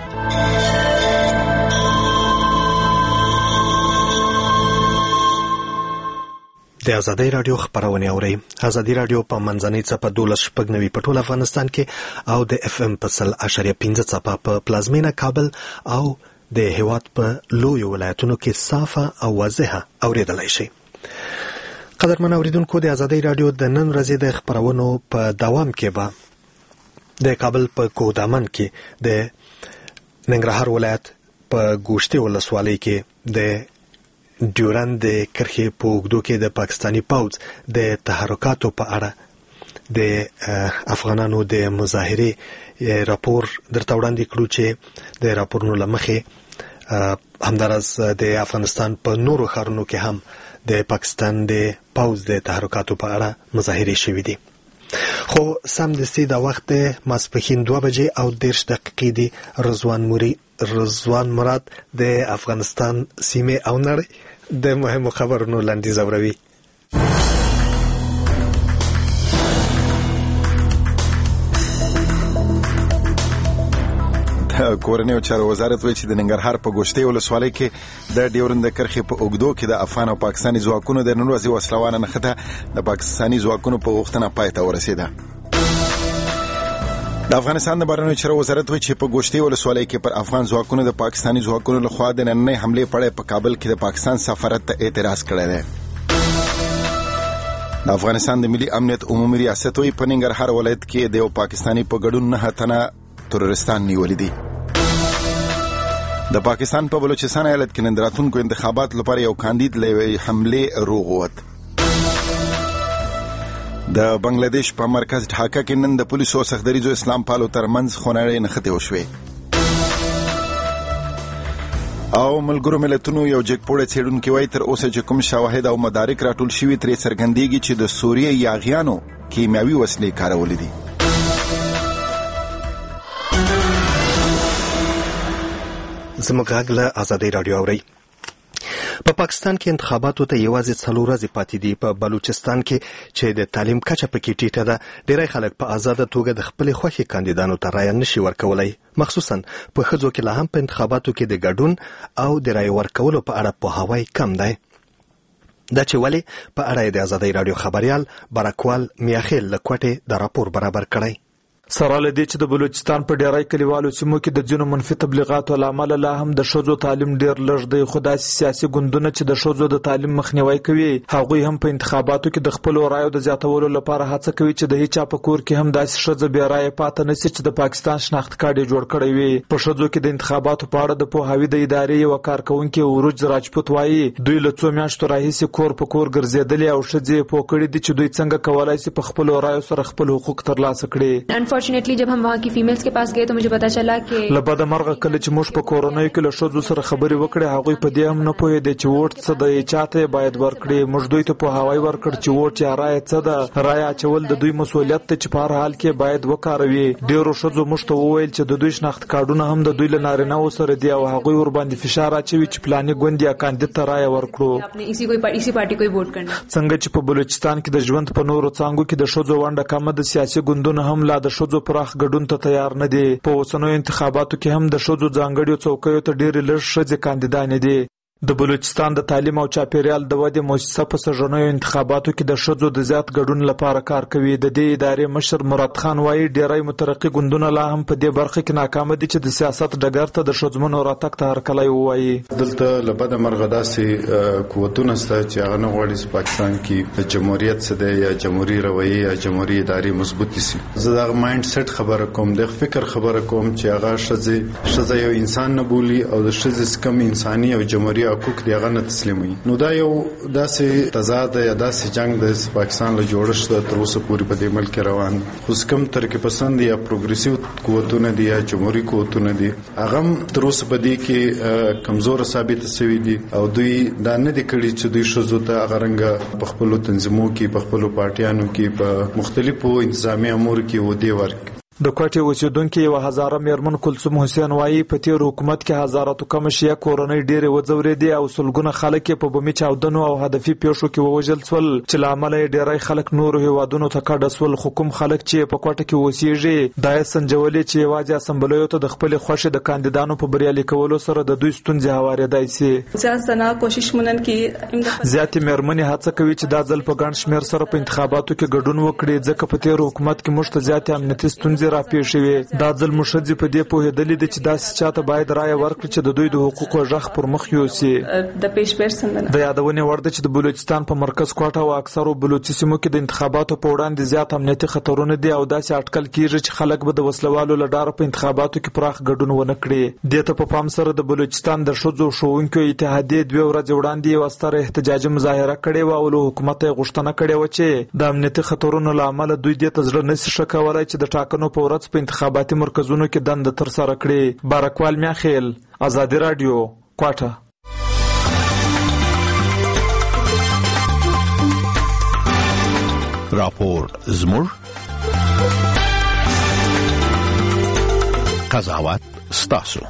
د ازادۍ رادیو خبرونه اوري. ازادۍ رادیو په منځنۍ څپه 12.9 په ټول افغانستان کې او د اف ام په 0.5 څپه په پلازمینه کابل او د هیواد په لوی ولایتونو کې صافه او واضحه اوریدلای شي. قدرمن اوریدونکو، د ازادۍ رادیو د نن ورځې د خبرونو په دوام کې به د کابل په کودامن کې د ننګرهار ولایت په ګوشتې ولسوالۍ کې د ډیورند د کرښې په اوږدو کې د پاکستاني پوځ د تحرکاتو په اړه د افغانانو د مظاهرې راپور درته وړاندې کړو چې د راپورونو له مخې همداراز د افغانستان په نورو ښارونو کې هم د پاکستان د پوځ د تحرکاتو په اړه مظاهرې شوې دي. خو سمدستي د وخت ماسپښین 2:30 دی رضوان مراد د افغانستان سیمه او نړۍ د مهمو خبرونو لاندې زوروي. کورنۍ او چارو وزارت وایي چې د ننګرهار په ګوشتې ولسوالۍ کې د ډیورند کرښې په اوږدو کې د افغان او پاکستاني ځواکونو د نن ورځې وسلوانه نښته د پاکستاني ځواکونو په غوښتنه پای ته ورسېده. د افغانستان د بهرنیو چارو وزارت وایي چې په ګوشتې ولسوالۍ کې پر افغان ځواکونو د پاکستاني ځواکونو لخوا د نننۍ حملې په اړه په کابل کې د پاکستان سفارت ته اعتراض کړی دی. د افغانستان د ملي امنیت عمومي ریاست وایي په ننګرهار ولایت کې د یو پاکستاني په ګډون 9 تنه ترورستان نیولي دي. د پاکستان په بلوچستان ایالت کې نن د راتلونکو انتخاباتو لپاره یو کاندید له حملې روغ ووت. د بنگلاديش په مرکز ډھاکا کې نن د پولیسو او سختدریزو اسلام پالو ترمنځ خونړۍ نښتې وشوې. او ملګرو ملتونو یو جګپوړی څېړونکی وایي تر اوسه چې کوم شواهد او مدارک راټول شوي ترې څرګندېږي چې د سوریې یاغیانو کیمیاوي وسلې کارولې دي. زموږ غږ له ازادۍ رادیو اورئ. په پاکستان کې انتخاباتو ته یوازې 4 ورځې پاتې دي. په بلوچستان کې چې د تعلیم کچه پکې ټیټه ده، ډېری خلک په آزاده توګه د خپل خوښې کاندیدانو ته رایه نشي ورکولای. مخصوصا په ښځو کې لا هم په انتخاباتو کې د ګډون او د رایې ورکولو په اړه پوهاوی کم دی. دا چې ولې په اړه د ازادۍ رادیو خبريال برکوال میاخیل له کوټې د راپور برابر کړی. سره لدې چې د بلوچستان په ډیری کلیوالو سیمو کې د ځینو منفي تبلیغاتو لامل لا هم د ښځو تعلیم ډیر لږ دی. خو داسې سیاسي ګوندونه چې د ښځو د تعلیم مخنیوي کوي، هغوی هم په انتخاباتو کې د خپلو رایو د زیاتولو لپاره هڅه کوي چې د هیچا په کور کې هم داسې ښځه بې رایې پاتې نشي چې د پاکستان شناخت کارت یې جوړ کړی وي. په ښځو کې د انتخاباتو په اړه د پوهاوي د ادارې یو کارکونکي عروج راجپوت وایي دوی له 2 میاشتو راهیسې کور په کور ګرځېدلي او ښځې پوه کړي دي چې دوی څنګه کولای شي په خپلو رایو سره خپل حقوق ترلاسه کړي. Unfortunately जब हम वहाँ की फीमेल्स के पास गए तो मुझे पता चला कि لبد مرغه کله چې موږ په کورونیو کې له ښځو سره خبرې وکړې، هغوی په دې هم نه پوهېدې چې ووټ څه دی، چاته باید ورکړي. موږ دوی ته پوهاوی ورکړ چې ووټ یا رایه څه ده. رایه اچول د دوی مسؤلیت دی چې په هر حال کې باید وکاروي. ډېرو ښځو موږ ته وویل چې د دوی شناخت کارډونه هم د دوی له نارینه‌وو سره دي او هغوی ورباندې فشار اچوي چې پلاني ګوند یا کاندید ته رایه ورکړو. اسی پارټي کوئی ووټ کړي. څنګه چې په بلوچستان کې د ژوند په نورو څانګو کې د ښځو ونډه کمه ده، سیاسي ګوندونه هم لا د ښځو پراخ ګډون ته تیار نه دي. په اوسنیو انتخاباتو کې هم د ښځو ځانګړیو څوکیو ته ډېرې لږ ښځې کاندیدانې دي. د بلوچستان د تعلیم او چاپیریال د ودې مؤسسه په سږنیو انتخاباتو کې د ښځو د زیات ګډون لپاره کار کوي. د دې ادارې مشر مراد خان وایي ډېری مترقي ګوندونه لا هم په دې برخه کې ناکام دي چې د سیاست ډګر ته د ښځمنو راتګ ته هرکلی ووایي. دلته لبد مرغه داسې قوتونه شته چې هغه نه غواړي چې پاکستان کې جمهوریت څه دی یا جمهوریت رویه یا جمهوریت ادارې مضبوطې شي. زه د مایند سیټ خبره کوم، د فکر خبره کوم چې هغه ښځه یو انسان نه بولي او د ښځې کم انساني او جمهوریت حقوق دی هغه نه تسلیموي. نو دا یو داسې تضاد یا داسې جنگ د پاکستان له جوړښت تر اوسه پورې په دې ملک روان. خو کم ترقی پسند یا پروګریسیو قوتونه دي یا جمهوریت قوتونه دي، هغه تر اوسه په دې کې کمزور ثابت شوي دي او دوی دا نه دي کړي چې دوی ښځو ته هغه رنګه په خپلو تنظیمونو کې، په خپلو پارټیانو کې، په مختلفو انتظامی امور کې ودې ورکړي. د کوټې اوسیدونکو یو هزاره میرمن کلثوم حسین وایي په تیر حکومت کې هزاراتو کم شیعه کورنۍ ډېرې وځورېدې او سلګونه خلک په بمي چاودنو او هدفي پیښو کې ووژل شول چې له امله یې ډېری خلک نورو هیوادونو ته کډه شول. خو کوم خلک چې په کوټه کې اوسېږي دا یې سنجولې چې یوازې اسمبلیو ته د خپلې خوښې د کاندیدانو په بریالي کولو سره د دوی ستونزې هوارېدای شي. زیاتې میرمنې هڅه کوي چې دا ځل په ګڼ شمېر سره په انتخاباتو کې ګډون وکړي ځکه په تیر حکومت کې موږ ته زیاتې امنیتي ستونزې راپېښې وې. دا ځل موږ ښځې په دې پوهېدلې دي چې داسې چاته باید رایه ورکړي چې د دوی د حقوقو غږ پر مخ یوسي. د یادونې وړ ده چې د بلوچستان په مرکز کوټه او اکثرو بلوچي سیمو کې د انتخاباتو په وړاندې زیات امنیتي خطرونه دي او داسې اټکل کېږي چې خلک به د وسلوالو له ډاره په انتخاباتو کې پراخ ګډون ونه کړي. دې ته په پام سره د بلوچستان د ښځو ښوونکو اتحادیې 2 ورځې وړاندې یوه ستره احتجاجي مظاهره کړې وه او له حکومته یې غوښتنه کړې وه چې د امنیتي خطرونو له امله دوی دې ته زړه نشي ښه کولی چې د ټاکنو په ورځ په انتخاباتي مرکزونو کې دنده ترسره کړي. بارکوال میاخیل، ازادي راډیو، کوټه. راپور زموږ، قضاوت ستاسو.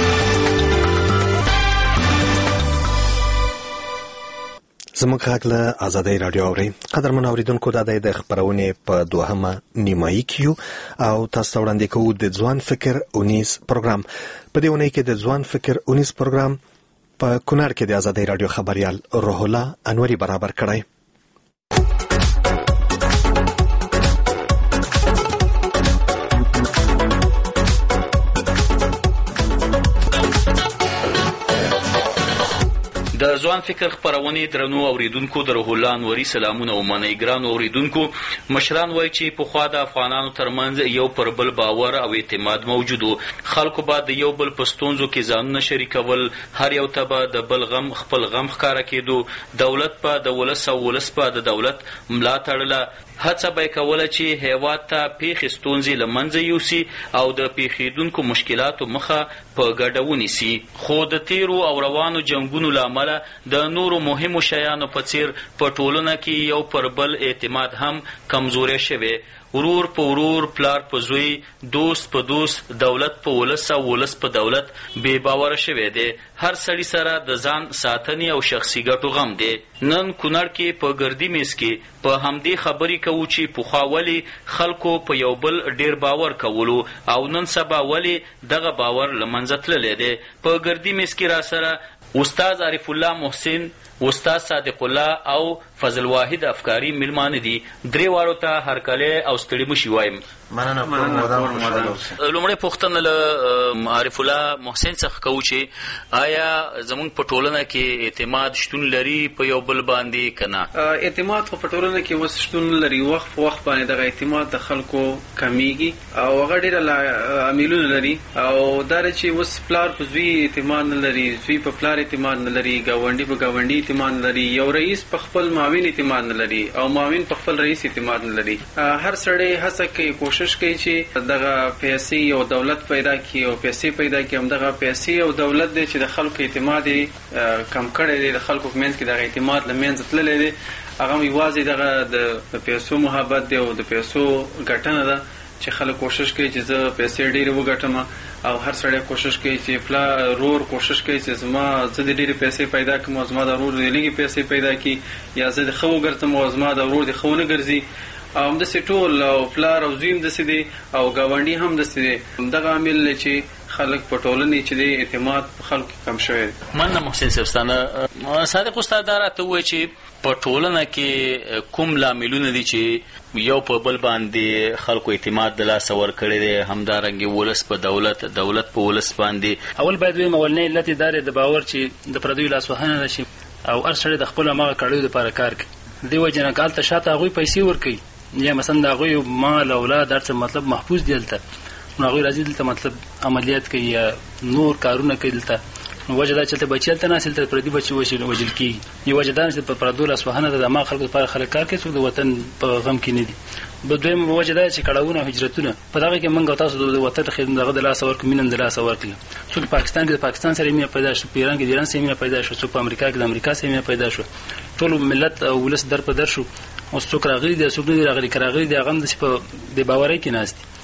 زموږ غږ له ازادۍ راډیو اورئ. قدرمن اوریدونکو، دا د خپرونې په 2مه نیمایي کې او تاسو ته وړاندې کوو د ځوان فکر 19 پروګرام. په دې اونۍ کې د ځوان فکر 19 پروګرام په کونړ کې د ازادۍ راډیو خبريال روح الله انوري برابر کړی. د ځوان فکر خپرونې درنو اوریدونکو، د روح الله انوري سلامونه او منئ. ګرانو اوریدونکو، مشران وایي چې پخوا د افغانانو ترمنځ یو پر بل باور او اعتماد موجود و. خلکو به د یو بل په ستونزو کې ځانونه شریکول، هر یو ته به د بل غم خپل غم ښکاره کېدو. دولت به د ولس او ولس به د دولت ملا تړله. هڅه به یې کوله چې هیواد ته پیښې ستونزې له منځه یوسي او د پیښېدونکو مشکلاتو مخه په ګډه ونیسي. خو د تیرو او روانو جنګونو له امله د نورو مهمو شیانو په څیر په ټولنه کې یو پر بل اعتماد هم کمزوری شوی. ورور په ورور، پلار په زوی، دوست په دوست، دولت په ولس او ولس په دولت بې باوره شوی دی. هر سړي سره د ځان ساتنې او شخصي ګټو غم دی. نن کونړ کې په ګردي میز کې په همدې خبرې کوو چې پخوا ولې خلکو په یو بل ډېر باور کولو او نن سبا ولې دغه باور له منځه تللی دی. په ګردي میز کې را سره استاد عارف الله محسن، استاد صادق الله او فضل واحد افکاری ملمانه دي. درې واړو ته هرکلی او ستړي مشي وایم. مننه. لومړی پوښتنه له عارف الله محسن څخه کوو چې آیا زموږ په ټولنه کې اعتماد شتون لري په یو بل باندې که نه؟ اعتماد خو په ټولنه کې اوس شتون لري. وخت په وخت باندې دغه اعتماد د خلکو کمیږي او هغه ډېره عاملونه لري. او دا چې اوس پلار په زوی اعتماد نه لري، زوی په پلار اعتماد نه لري، ګاونډي په ګاونډي اعتماد نه لري، یو رئیس په خپل معاون اعتماد نه لري او معاون په خپل رئیس اعتماد نه لري. هر سړی هڅه کوي، کوشش کوي چې دغه پیسې او دولت پیدا کړي او پیسې پیدا کړي. همدغه پیسې او دولت دی چې د خلکو اعتماد کم کړی دی. د خلکو په منځ کې دغه اعتماد له منځه تللی دی. هغه یوازې دغه د پیسو محبت دی او د پیسو ګټنه ده چې خلک کوشش کوي چې زه پیسې ډېرې وګټم او هر سړی کوشش کوي چې رور کوشش کوي چې زه د ډېرې پیسې پیدا کړم او زما د ورور د لږې پیسې پیدا کړي، یا زه د ښه وګرځم او زما د ورور د ښه ونه ګرځي. او همداسې ټول او پلار او زوی همداسې دی او ګاونډي هم همداسې دی. همدغه عامل دی چې خلک په ټولنې چې دی اعتماد په خلکو کم شوی دی. مننه محسن صاحب ستانه. صادق استاد دا راته ووایي چې په ټولنه کې کوم لاملونه دي چې یو په بل باندې خلکو اعتماد د لاسه ورکړی دی، همدارنګې ولس په دولت، دولت په ولس باندې؟ اول باید ویم اولنۍ علت یې دا دی د باور چې د پردیو لاسوهنه ده چې او هر سړی د خپلو هماغه کړیو دپاره کار کوي. دې وجې نه که هلته شاته هغوی پیسې ورکوي یا مثلا د هغوی مال اولاد هر څه مطلب محفوظ دي هلته، نو هغوی راځي دلته مطلب عملیات کوي یا نور کارونه کوي دلته. نو وجه دا چې هلته بچي هلته ناست، هلته پردي بچي وژل کېږي. یو وجه دا چې په پردو لاسوهنه ده، د هماغه خلکو لپاره خلک کار کوي، څوک د وطن په غم کې نه دي. دویم وجه دا چې کړاوونه او هجرتونه په دغه کې موږ او تاسو د وطن خدمت د لاسه ورکړو، مینه د لاسه ورکړو. څوک پاکستان کې د پاکستان سره مینه پیدا شو، په ایران کې د ایران سره مینه پیدا شو، څوک په امریکا کې د امریکا سره مینه پیدا شو. ټول ملت او ولس در په در شو. اوس څوک راغلي دي، څوک نه دي راغلي. که راغلي دي هغه هم داسې په بې باورۍ کې ناست دي.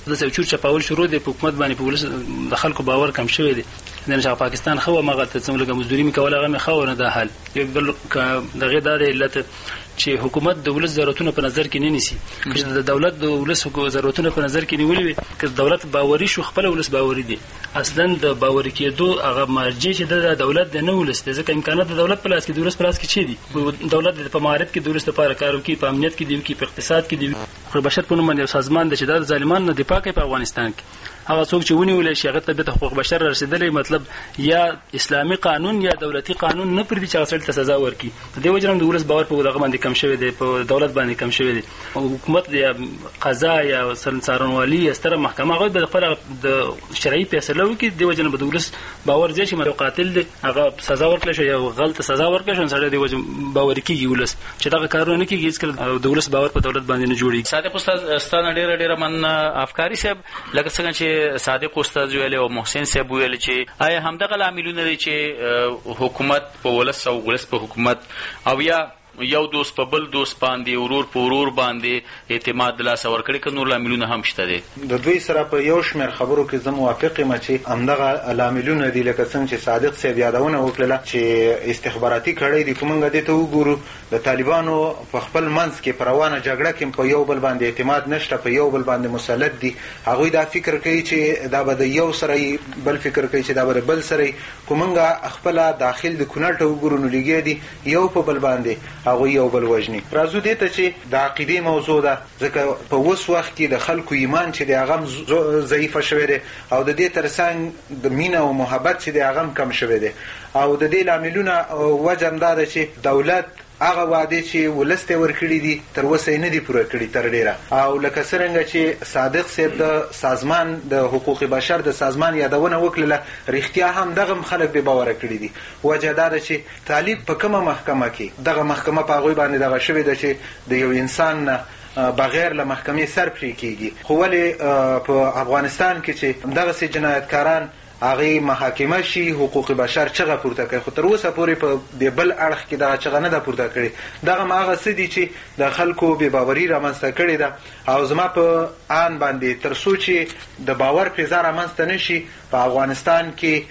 د سوچور چپاول شروع دی په حکومت باندې په ولس د خلکو باور کم شوی دی نه پاکستان خو ماغه ته څنګه مزدوري میکوله هغه خو نه د حل یو بل دغه د علت چې حکومت د ولس ضرورتونو په نظر کې نه نیسي چې د دولت د ولس ضرورتونو په نظر کې نیولې وي چې دولت باوري شو خپل ولس باوري دي اصلا د باور کېدو هغه مرجع چې د دولت د نه ولس د ځکه امکانات د دولت په لاس کې د ولس په لاس کې چي دي دولت په معارض کې د ولس لپاره کار کوي په امنیت کې دی کې په اقتصاد کې دی خو بشر په نوم باندې سازمان د چې د ظالمانو نه دفاع کوي په افغانستان کې هغه څوک چې ونیول شي هغه ته د حقوق بشر رسیدلې مطلب یا اسلامي قانون یا دولتي قانون نه پردي چې اصل ته سزا ورکړي د دې وجه هم د ولس باور په دغه باندې کم شوی دی په دولت باندې کم شوی دی حکومت یا قضا یا څارنوالي یا ستره محکمه هغه د خپل د شرعي فیصله وکړي د وجه نه د ولس باور ځي چې مې قاتل دی هغه سزا ورکړي شي یا غلط سزا ورکړي شي سره د وجه باور کیږي ولس چې دا کارونه نه کیږي چې د ولس باور په دولت باندې نه جوړي صادق استاد ستانه ډیره من افکاری صاحب لکه څنګه چې صادق استاد ویل او محسن صاحب ویل چې آیا همدغه عاملونه دي چې حکومت په ولس او ولس په حکومت او یا یو دوست په بل دوست باندې ورور په ورور باندې اعتماد لاس ورکړي که نور عاملونه هم شته دي د دوی سره په یو شمېر خبرو کې زه موافق یم چې همدغه عاملونه دي لکه څنګه چې صادق صاحب یادونه وکړله چې استخباراتي کړۍ دي کومنګ دې ته وګورو د طالبانو په خپل منځ کې په روانه جګړه کې په یو بل باندې اعتماد نشته په یو بل باندې مسلط دي هغوی دا فکر کوي چې دا به د یو سره بل فکر کوي چې دا به بل سره کومنګ خپل داخل د کونړ ته وګورو نو لګي دي یو په بل باندې هغه یو بل وجني راځو دې ته چې د عقیدې موضوع ده ځکه په اوس وخت کې د خلکو ایمان چې د هغه ضعیفه شوی دی او د دې ترڅنګ د مینه او محبت چې د هغه کم شوی دی او د دې لاملونه وجه هم دا ده چې دولت هغه وعده چې ولسته ورکړي دي تر اوسه نه دي پوره کړي تر ډیره او لکه څنګه چې صادق صاحب د سازمان د حقوق بشر د سازمان یادونه وکړه رښتیا هم دغه خلک به باور کړي دي وجه دا ده چې طالب په کومه محکمه کې دغه محکمه په هغوی باندې دغه شوې ده چې د یو انسان بغیر له محکمې سر پرې کیږي خو ولې په افغانستان کې چې دغسې جنایتکاران هغه محاکمه شي حقوق بشر چغه پورته کوي خو تر اوسه پورې په د بل اړخ کې دا چغه نه ده پورته کړې دغه هغه څه دي چې د خلکو بې باوري رامنځته کړې ده او زما په آن باندې تر څو چې د باور فضا رامنځته نه شي په افغانستان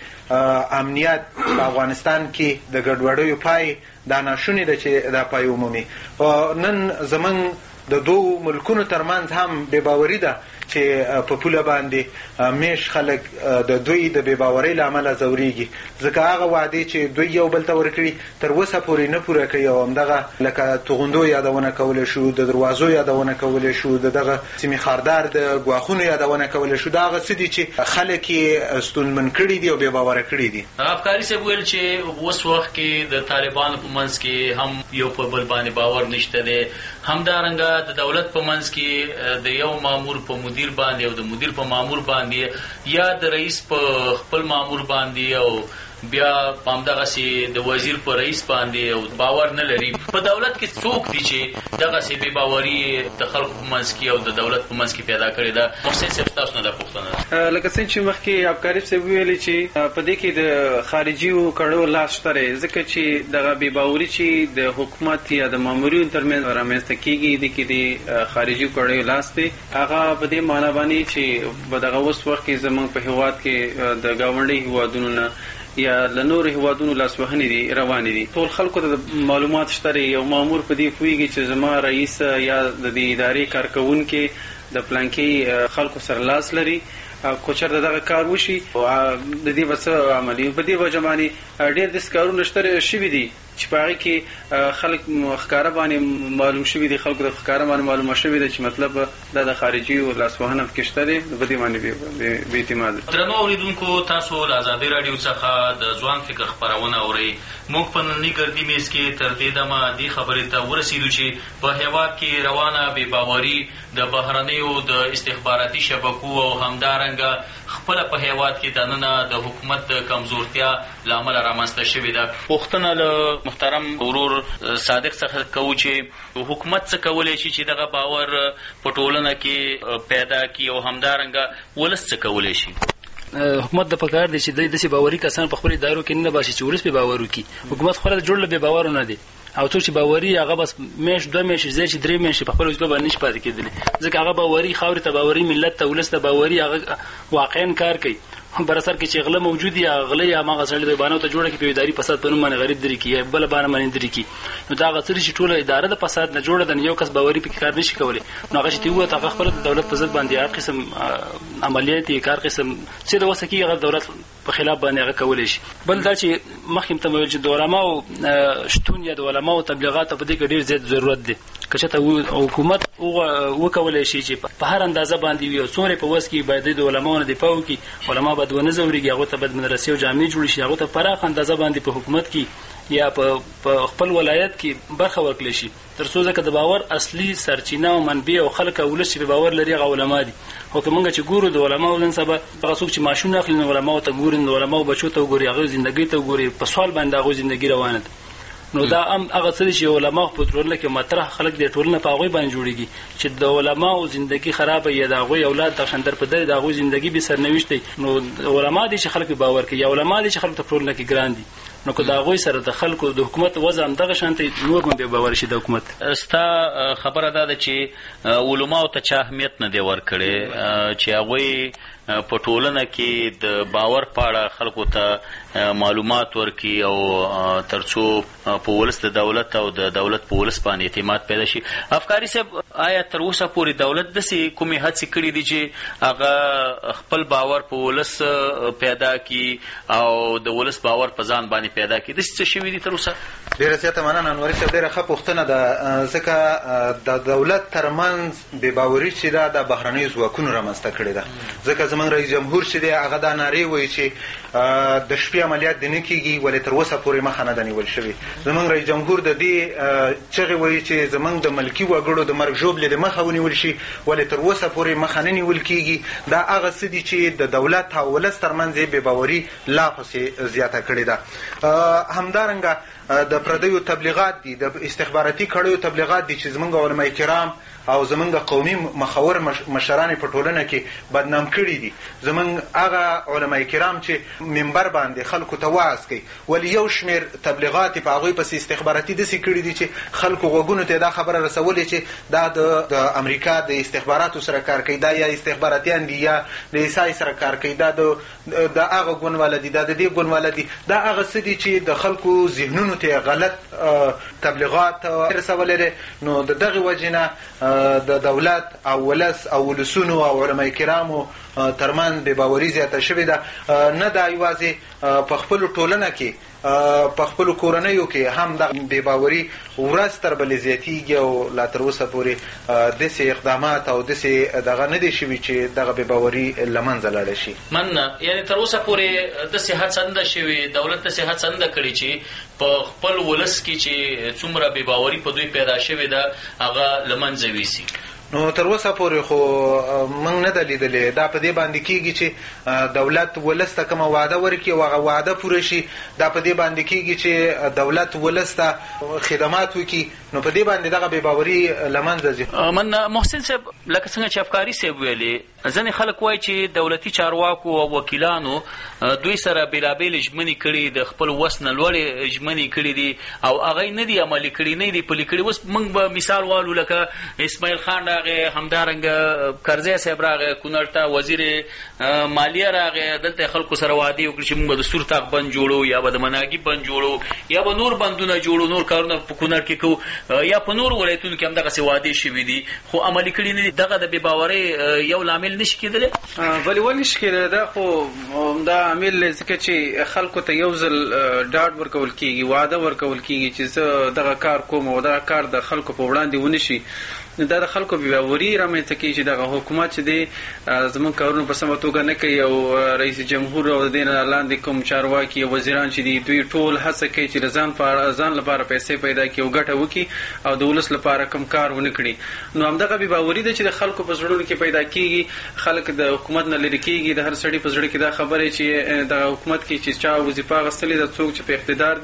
کې امنیت په افغانستان کې د ګډوډیو پای دا ناشونې ده چې دا پای عمومي نن زمونږ د دوو ملکونو ترمنځ هم بې باوري ده چې په پوله باندې میش خلک د دوی د بې باورۍ له امله ځورېږي ځکه هغه وعدې چې دوی یو بل ته ورکړي تر اوسه پورې نه پوره کوي او همدغه لکه توغندو یادونه کولی شو د دروازو یادونه کولی شو د دغه سیمې خاردار د ګواښونو یادونه کولی شو دا هغه څه دي چې خلک یې ستونزمن کړي دي او بې باوره کړي دي افکاري صاحب ویل چې اوس وخت کې د طالبانو په منځ کې هم یو په بل باندې باور نشته دی همدارنګه د دولت په منځ کې د یو مامور په مدیر باندې او د مدیر په مامور باندې یا د رئیس په خپل مامور باندې او بیا پامدغه سي د وزیر پر رئیس باندې او باور نه لري په دولت کې څوک دي چې دغه سي بي باوري د خلکو په منځ کې او د دولت په منځ کې پیدا کړی دا محسن صاحب تاسو نه د پښتنه لکه څنګه چې مخکې افکاري صاحب ویلي چې په دې کې د خارجيو کړو لاس شته ځکه چې دغه بي باوري چې د حکومت یا د مامورینو ترمنځ رامنځته کیږي د کې د خارجيو کړو لاس دی هغه په دې معنی باندې چې په دغه وس وخت کې زمونږ په هیواد کې د گاونډي هیوادونو نه یا لنور هیوادونو لاسوهنې دي روانې دي ټول خلکو ته معلومات شته یو مامور په دې پوهیږي چې زما رئیس یا د دې ادارې کارکونکي د پلانکي خلکو سره لاس لري کوچر دغه کار وشي د دې بس عملی په دې وجه باندې ډېر د کارونه شته شوي دي چې په هغه کې خلک ښکاره باندې معلوم شوي دي خلکو د ښکاره باندې معلومه شوي ده چې مطلب دا د خارجي او لاسوهنه پکې شته دی په دې باندې بې اعتماد درنو اورېدونکو تاسو له ازادۍ راډیو څخه د ځوان فکر خپرونه اورئ موږ په ننني ګردي میز کې تر دې دمه دې خبرې ته ورسېدو چې په هېواد کې روانه بې باوري د بهرنیو د استخباراتي شبکو او همدارنګه خپله په هېواد کې دننه د حکومت د کمزورتیا له امله رامنځته شوې ده پوښتنه له محترم ورور صادق څخه کوو چې حکومت څه کولی شي چې دغه باور په ټولنه کې پیدا کړي او همدارنګه ولس څه کولی شي حکومت د پکار دی چې داسې باوري کسان په خپلو ادارو کې نه باشي چې ولس بې باور وکړي حکومت خپله جوړ له بې باورو نه دی او څوک چې باوري هغه بس میش 2 میش زې چې 3 میش په خپل وجه باندې نشي پاتې کېدلی ځکه هغه باوري خاورې ته باوري ملت ته ولست باوري هغه واقعا کار کوي بر اثر کې چې غله موجود یا غله یا ماغه سړی د بانو ته جوړه کې په اداري فساد په نوم باندې غریب دري کې بل باندې باندې دري کې نو دا غسر چې ټوله اداره د فساد نه جوړه ده یو کس باوري په کار نشي کولای نو هغه چې یو ته خپل دولت په ضد باندې هر قسم عملیاتي کار قسم چې د وسکی هغه دولت په خلاف باندې هغه کولای شي بل دا چې مخکې ته ویل چې د علماء شتون یا د علماء تبلیغات په دې کې ډیر زیات ضرورت دی کچته حکومت وکولای شي چې په هر اندازه باندې وي څومره په وس کې باید د علماء نه دفاع وکړي علماء باید ونه زوريږي هغه ته باید مدرسې او جامع جوړ شي هغه ته پراخ اندازه باندې په حکومت کې یا په خپل ولایت کې برخه ورکړي شي تر څو ځکه د باور اصلي سرچینه او منبع او خلک ولس په باور لري غو علماء دي او کومه چې ګورو د علماء نن سبا هغه څوک چې ماشوم اخلي نو علماء ته ګوري نو علماء بچو ته ګوري هغه ژوندۍ ته ګوري په سوال باندې هغه ژوندۍ روانه ده نو دا هغه څه چې علماء په ټولنه کې مطرح خلک د ټولنه په هغه باندې جوړيږي چې د علماء او ژوندۍ خراب یا د هغه اولاد د خندر په د هغه ژوندۍ به سرنوشت نو علماء دي چې خلک باور کوي یا علماء دي چې خلک په ټولنه کې ګران دي نو که دا غوي سره د خلکو د حکومت وضع هم دغه شانتي نور باندې باور شي د حکومت ستا خبره ده چې علماء ته چا اهمیت نه دی ورکړي چې هغه په ټولنه کې د باور پاړه خلکو ته معلومات ورکړي او ترڅو په ولست د دولت او د دولت په ولست باندې اعتماد پیدا شي افکاری صاحب آیا تر اوسه پورې دولت د سي کومې هڅې کړې دي چې هغه خپل باور په ولست پیدا کړي او د ولست باور په ځان باندې پیدا کړي د څه شوی دي تر اوسه ډیره زیاته مننه انوري صاحب ډیره ښه پوښتنه ده ځکه د دولت ترمنځ بې باوري چې دا د بهرنیو ځواکونو رامنځته کړې ده ځکه زموږ رئیس جمهور چې دی هغه دا نارې وایي چې د شپې عملیات دې نه کېږي ولې تر اوسه پورې مخه نه ده نیول شوې زموږ رئیس جمهور د دې چغې وایي چې زموږ د ملکي وګړو د مرګ ژوبلې د مخه ونیول شي ولې تر اوسه پورې مخه نه نیول کېږي دا هغه څه دي چې د دولت او ولس ترمنځ یې بې باوري لا پسې زیاته کړې ده همدارنګه د پردیو تبلیغات دي د استخباراتي کړیو تبلیغات دي چې زموږ علماء کرام او زمونږ قومي مخور مشران په ټولنه کې بدنام کړي دي زمونږ هغه علماء کرام چې منبر باندې خلکو ته وعظ کوي ولی یو شمیر تبلیغات په هغوی پسې استخباراتي داسې کړي دي چې خلکو غوږونو ته دا خبره رسولې چې دا د امریکا د استخباراتو سره کار کوي دا یا استخباراتیان دي یا د عیسی سره کار کوي دا د هغه ګوندواله دي دا د دې ګوندواله دي دا هغه څه دي چې د خلکو ذهنونو ته غلط تبلیغات رسولې دي نو د دغه وجې نه د دولت او ولس او ولسونو او علماء کرامو ترمن بې باوري زیاته شوې ده نه دا یوازې په خپلو ټولنه کې په خپلو کورنیو کې هم د بې باوري ورځ تر بلې زیاتېږي او لا تر اوسه پورې داسې اقدامات او داسې دغه نه دي شوي چې دغه بې باوري له منځه لاړه شي مننه یعنې تر اوسه پورې داسې هڅه نه ده شوې دولت داسې هڅه نه ده کړې چې په خپل ولس کې چې څومره بې باوري په دوی پیدا شوې ده هغه له منځه ویسي نو تر اوسه پورې خو موږ نه ده لیدلې دا په دې باندې کېږي چې دولت ولس ته کومه وعده ورکړي او هغه وعده پوره شي دا په دې باندې کېږي چې دولت ولس ته خدمات وکړي نو په دې باندې دغه بې باوري له منځه ځي من محسن صاحب لکه څنګه چې افکاري صاحب ویلې ځینې خلک وایي چې دولتي چارواکو او وکیلانو دوی سره بېلابېلې ژمنې کړي د خپل وس نه لوړې ژمنې کړي دي او هغه نه دي عملي کړي نه دي پلي کړي اوس موږ به مثال والو لکه اسماعیل خان راغی همدارنګه کرزی صاحب راغی کونړ ته وزیر مالیه راغی دلته خلکو سره وعدې وکړي چې موږ به د سور طاق بند جوړو یا به د مناګي بند جوړو یا به نور بندونه جوړو نور کارونه په کونړ کې کوو یا په نور ولایتونو کې هم دغسې وعدې شوي دي خو عملي کړي نه دي دغه د بې باورۍ یو لامل نشي کېدلی ولې ونشي کېدلی دا خو دا عامل دی ځکه چې خلکو ته یو ځل ډاډ ورکول کېږي وعده ورکول کېږي چې زه دغه کار کوم او دغه کار د خلکو په وړاندې ونه شي دا د خلکو بې باوري رامنځته کوي چې دغه حکومت چې دی زموږ کارونه په سمه توګه نه کوي او رئیس جمهور او د دې نه لاندې کوم چارواکي او وزیران چې دي دوی ټول هڅه کوي چې د ځان لپاره پیسې پیدا کړي او ګټه وکړي او د ولس لپاره کوم کار ونه کړي نو همدغه بې باوري ده چې د خلکو په زړونو کې پیدا کېږي خلک د حکومت نه لرې کېږي د هر سړي په زړه کې دا خبره چې د حکومت کې چې چا وظیفه اخیستلې ده څوک چې په اقتدار دی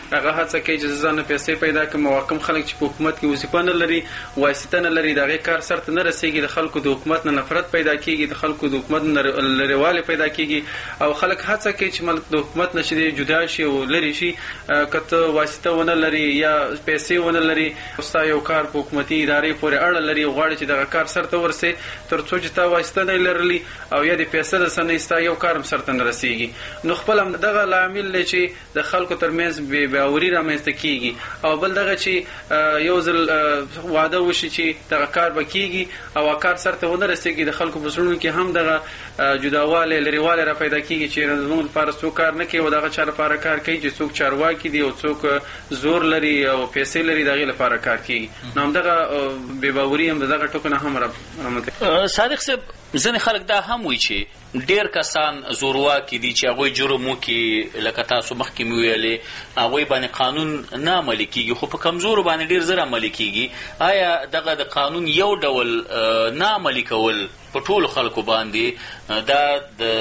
هغه هڅه کوي چې ځان پیسې پیدا کړي. موقم خلک چې په حکومت کې وظیفه نه لري، واسطه نه لري، دغه کار سرته نه رسیږي، د خلکو د حکومت نه نفرت پیدا کیږي، د خلکو د حکومت نه لريواله پیدا کیږي او خلک هڅه کوي چې ملک د حکومت نشي جدا شي او لري شي. کته واسطه ونه لري یا پیسې ونه لري، ستا یو کار په حکومتي ادارې پورې اړه لري، غواړي چې دغه کار سرته ورسي، ترڅو چې تا واسطه نه لرلي او یا د پیسې د سنې ستا یو کار هم سرته نه رسیږي. نو خپل هم دغه لامل دی چې د خلکو ترمنځ بې باوري رامنځته کیږي او بل دغه چې یو ځل وعده وشي چې دغه کار به کیږي او کار سرته ونه رسیږي، د خلکو په زړونو کې هم دغه جداواله لريواله را پیدا کیږي چې زموږ لپاره څوک کار نه کوي او دغه چا لپاره کار کوي چې څوک چارواکي دي او څوک زور لري او پیسې لري، دغه لپاره کار کوي. نو همدغه بې باوري هم دغه ټکو نه هم رامنځته. صادق صاحب، ځینې خلک دا هم وایي چې ډېر کسان زورواکي دي چې هغوی جرم وکړي، لکه تاسو مخکې مې ویلې هغوی باندې قانون نه عملي کېږي خو په کمزورو باندې ډېر زر عملي کېږي. آیا دغه د قانون یو ډول نه عملي کول په ټولو خلکو باندې دا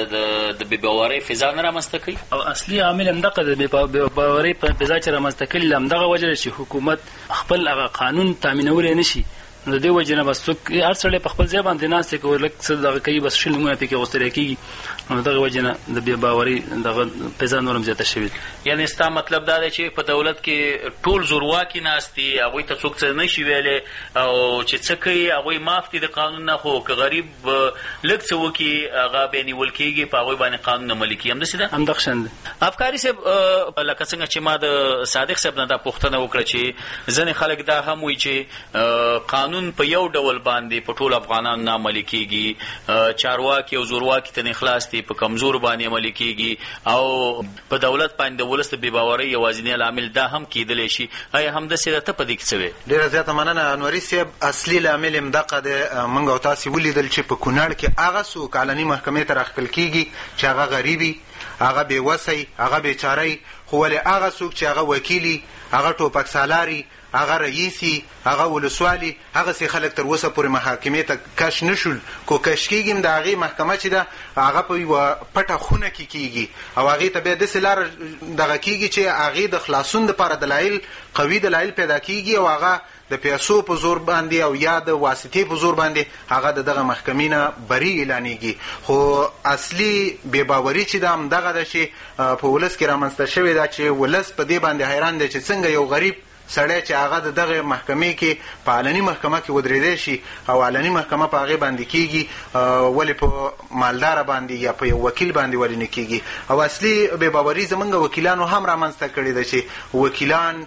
د بې باورۍ فضا نه رامنځته کوي؟ او اصلي عامل همدغه د بې باورۍ فضا چې رامنځته کوي له همدغه وجه ده چې حکومت خپل هغه قانون تامینولی نه شي. نو د دې وجې نه بس څوک هر سړی په خپل ځای باندې ناست دی که لږ څه دغه کوي، بس شل نومونه پکې غوښتلی کېږي. نو دغه وجې نه د بې باورۍ دغه فضا نور هم زیاته شوې ده. یعنې ستا مطلب دا دی چې په دولت کې ټول زورواکي ناست دي، هغوی ته څوک څه نه شي ویلی او چې څه کوي هغوی معاف دي د قانون نه، خو که غریب لږ څه وکړي هغه بیا نیول کېږي، په هغوی باندې قانون عملي کېږي. همداسې ده؟ همدغه شان ده. افکاري صاحب، لکه څنګه چې ما د صادق صاحب نه دا پوښتنه وکړه چې ځینې خلک دا هم وایي چې قانون په یو ډول باندې په ټول افغانانو نه عملي کېږي، چارواکي او زورواکي ته اخلاص دي په کمزور باندې عملي کېږي او په دولت باندې د ولس د بې باورۍ یوازینی لامل دا هم کېدلی شي. آیا همداسې ده؟ ته په دې کې څه وایې؟ ډېره زیاته مننه انوري صاحب. اصلي لامل همدغه دی. موږ او تاسې ولیدل چې په کونړ کې هغه څوک علني محکمې ته راښکل کېږي چې هغه غریبي، هغه بېوسی، هغه بېچارهی، خو ولې هغه څوک چې هغه وکیلي، هغه ټوپک سالاري، هغه رئیسي، هغه ولسوالي، هغسې خلک تر اوسه پورې محاکمې ته کش نه شول. کو کش کېږي هم د هغې محکمه چې ده هغه په یوه پټه خونه کې کېږي او هغې ته بیا داسې لاره دغه کېږي چې هغې د خلاصون دپاره دلایل، قوي دلایل پیدا کېږي او هغه د پیسو په زور باندې او یا د واسطې په زور باندې هغه د دغه محکمې نه بری اعلانېږي. خو اصلي بې باوري چې ده همدغه ده چې په ولس کې رامنځته شوې ده چې ولس په دې باندې حیران دی چې څنګه یو غریب سړی چې هغه د دغه محکمې کې په علني محکمه کې ودرېدی شي او علني محکمه په هغې باندې کېږي، ولې په مالداره باندې یا په یو وکیل باندې ولې نه کېږي. او اصلي بې باوري زموږ وکیلانو هم رامنځته کړې ده چې وکیلان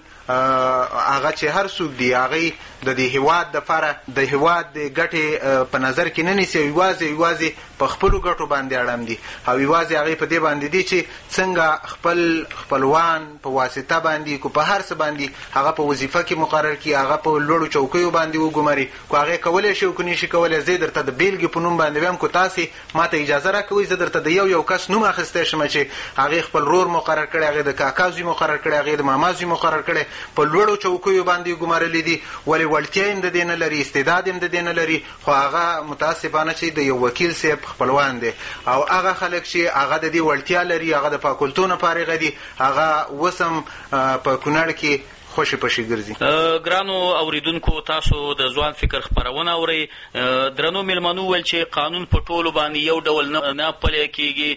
هغه چې هر څوک دی هغې د دې هېواد دپاره د هېواد د ګټې په نظر کې نه نیسي، یوازې په خپلو ګټو باندې اړم دي او یوازې هغې په دې باندې دي چې څنګه خپل خپلوان په واسطه باندې کو په هر څه باندې هغه په وظیفه کې مقرر کړي، هغه په لوړو چوکیو باندې وګماري. کو هغې کولی شي او که نه شي کولی، زه درته د بېلګې په نوم باندې وایم، کو تاسې ما ته اجازه راکوئ زه درته د یو کس نوم اخیستی شم چې هغې خپل رور مقرر کړی، هغې د کاکا زوی مقرر کړی، هغې د ماما زوی مقرر کړی، په لوړو چوکیو باندې یې ګمارلی دي. ولې وړتیا هم د دې نه لري، استعداد هم د دې نه لري، خو هغه متاسفانه چې د یو وکیل صاحب خپلوان دی او هغه خلک چې هغه د دې وړتیا لري، هغه د فاکولتو نه فارغه دي، هغه اوس هم په کونړ کې خوشي پشي ګرځي. ګرانو اوریدونکو، تاسو د ځوان فکر خپرونه اورئ. درنو مېلمنو ویل چې قانون په ټولو باندې یو ډول نه پلی کېږي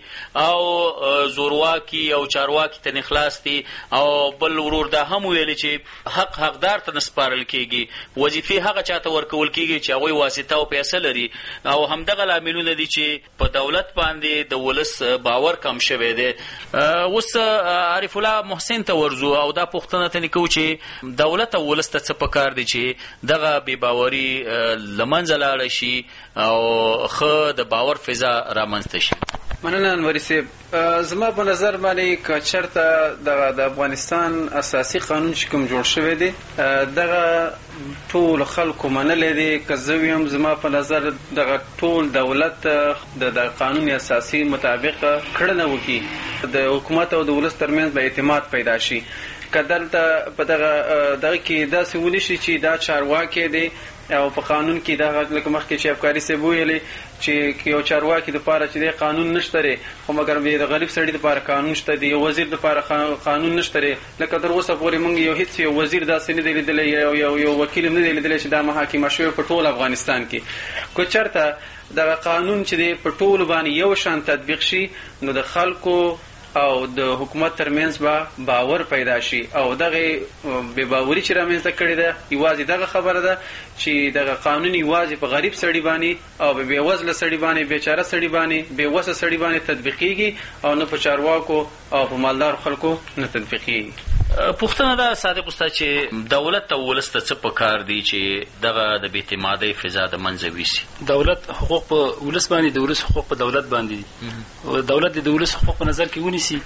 او زورواکي او چارواکي ته اخلاص دي او بل ورور دا هم ویلي چې حقدار ته نه سپارل کېږي، وظیفې هغه چا ته ورکول کېږي چې هغوی واسطه او پیسه لري او همدغه لاملونه دي چې په دولت باندې د ولس باور کم شوی دی. اوس عارف الله محسن ته ورځو او دا پوښتنه ترې کوو چې دولت او ولس ته څه پکار دي چې دغه بې باوري له منځه لاړه شي او ښه د باور فضا رامنځته شي. مننه انوري صاحب. زما په نظر باندې که چېرته د افغانستان اساسي قانون چې کوم جوړ شوی دی دغه ټول خلکو منلی دی، که زه ویم زما په نظر دغه ټول دولت د قانون اساسي مطابق کړنه وکړي، د حکومت او د ولس ترمنځ به اعتماد پیدا شي. که دلته په دغه کې داسې ونشي چې دا چارواکي دی او په قانون کې دا لکه مخکې چې افکاري صاحب ویلي چې یو چارواکي دپاره چې دی قانون نشته دی، خو مګر د غریب سړي دپاره قانون شته دی، یو وزیر دپاره قانون نشته دی. لکه تر اوسه پورې موږ هیڅ یو وزیر داسې نه دی لیدلی، یو وکیل هم نه دی لیدلی چې دا محاکمه شوې په ټول افغانستان کې. که چېرته دغه قانون چې دی په ټولو باندې یو شان تطبیق شي، نو د خلکو او د حکومت ترمنځ به باور پیدا شي. او دغه بې باوري چې رامنځته کړې ده، یوازې دغه خبره ده چې دغه قانون یوازې په غریب سړي باندې او په بېوزله سړي باندې، بېچاره سړي باندې، بېوسه سړي باندې تطبیقېږي او نه په چارواکو او په مالدارو خلکو نه تطبیقېږي. پوښتنه ده صادق استاد چې دولت او ولس ته څه پکار دي چې دغه د بې اعتمادۍ فضا د منځه ویسي؟ دولت حقوق په ولس باندې، د ولس حقوق په دولت باندې دي. دولت د ولس حقوق په نظر کې ونیسي،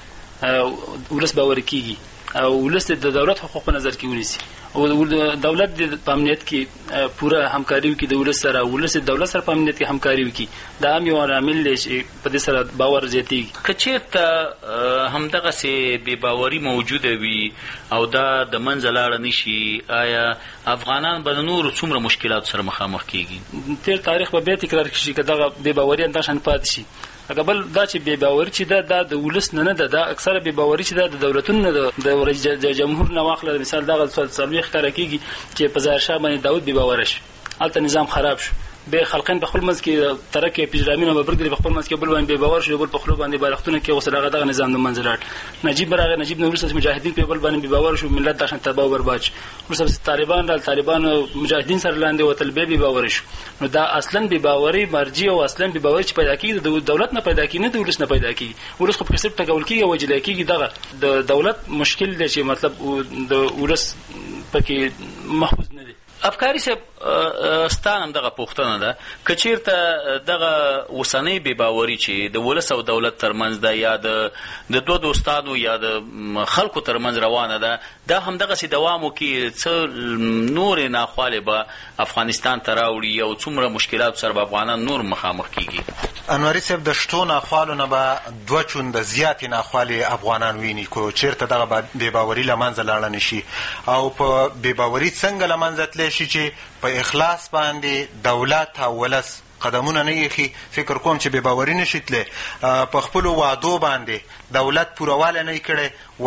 ولس باوري کېږي، او ولس د دولت حقوق په نظر کې ونیسي، او دولت په امنیت کې پوره همکاري وکړي د ولس سره، ولس د دولت سره په امنیت کې همکاري وکړي. دا هم یو عامل دی چې په دې سره باور زیاتېږي. که چېرته همدغسې بې باوري موجوده وي او دا د منځه لاړه نه شي، آیا افغانان به د نورو څومره مشکلاتو سره مخامخ کېږي؟ تېر تاریخ به بیا تکرار کړي که دغه بې باوري همدغشان پاتې شي. اګه بل دا چې بې باوري چې دا د ولس نه ده، دا اکثره بې باوري چې د دولتونو نه ده. د جمهور نه واخله مثال دغه څلوېښت ښکاره کېږي چې په ظاهرشاه باندې داود بې باوره شو، هلته نظام خراب شو، به خلقین په خپل منځ کې ترکه پیژرامینه به برګري په خپل منځ کې بل باندې باور شو، بل په خپل باندې بالښتونه کې وسره دغه نظام د منځ لاړ. نجیب راغی، نجیب نو ورسره مجاهدین په بل باندې باور شو، ملت داشن تباہ او برباد شو. ورسره طالبان مجاهدین سره لاندې وتل به باور شو. نو دا اصلا بې باوري مرجع او اصلا بې باوري چې پیدا کیږي د دولت نه پیدا کیږي، نه د ولس نه پیدا کیږي. ولس خو په کسب ټکول کیږي او وجل کیږي. دغه د دولت مشکل دی چې مطلب د ولس پکې محفوظ نه دی. افکاري صاحب ستان هم دغه پوښتنه ده، که چېرته دغه اوسنۍ بې باوري چې د ولس او دولت ترمنځ ده، یا د دوه دوستانو یا د خلکو ترمنځ روانه ده، دا همدغسې دوام وکړي، څه نورې ناخوالې به افغانستان ته راوړي او څومره مشکلاتو سره به افغانان نور مخامخ کېږي؟ انوري صاحب، د شتو ناخوالو نه به دوه چونده زیاتې ناخوالې افغانان ویني که چېرته دغه بې باوري له منځه لاړه نه شي. او په بې باوري څنګه له منځه تللی شي چې په اخلاص باندې دولت او ولس قدمونه نه ایښي. فکر کوم چې بې باوري نه شي تللی، په خپلو وعدو باندې دولت پوروالی نه یې کړی،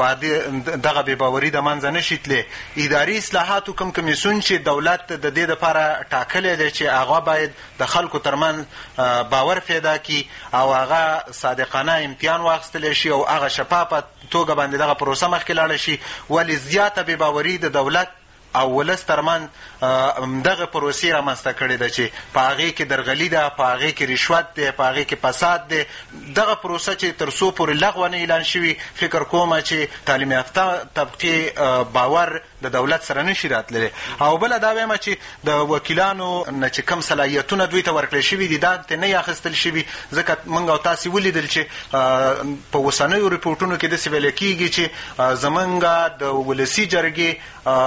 دغه بې باوري د منځه نه شي تللی. اداري اصلاحاتو کوم کمیسیون چې دولت د دې دپاره ټاکلی دی چې هغه باید د خلکو ترمنځ باور پیدا کړي او هغه صادقانه امتحان واخیستلی شي او هغه شفافه توګه باندې دغه پروسه مخکې لاړه شي. ولې زیاته بې باوري د دولت او ولس ترمن دغه پروسې رامنځته کړې ده چې په هغې کې درغلي ده، په هغې کې رشوت دی، په هغې کې فساد دی. دغه پروسه چې تر څو پورې لغوه نه اعلان شوي، فکر کومه چې تعلیم یافته طبقې باور د دولت سره نشي راتللی. او بله دا وایم چې د وکیلانو نه چې کوم صلاحیتونه دوی ته ورکړل شوي دي، دا ترې نه اخیستل شوي، ځکه موږ او تاسې ولیدل چې په اوسنیو ریپورټونو کې داسې ویل کېږي چې زموږ د ولسي جرګې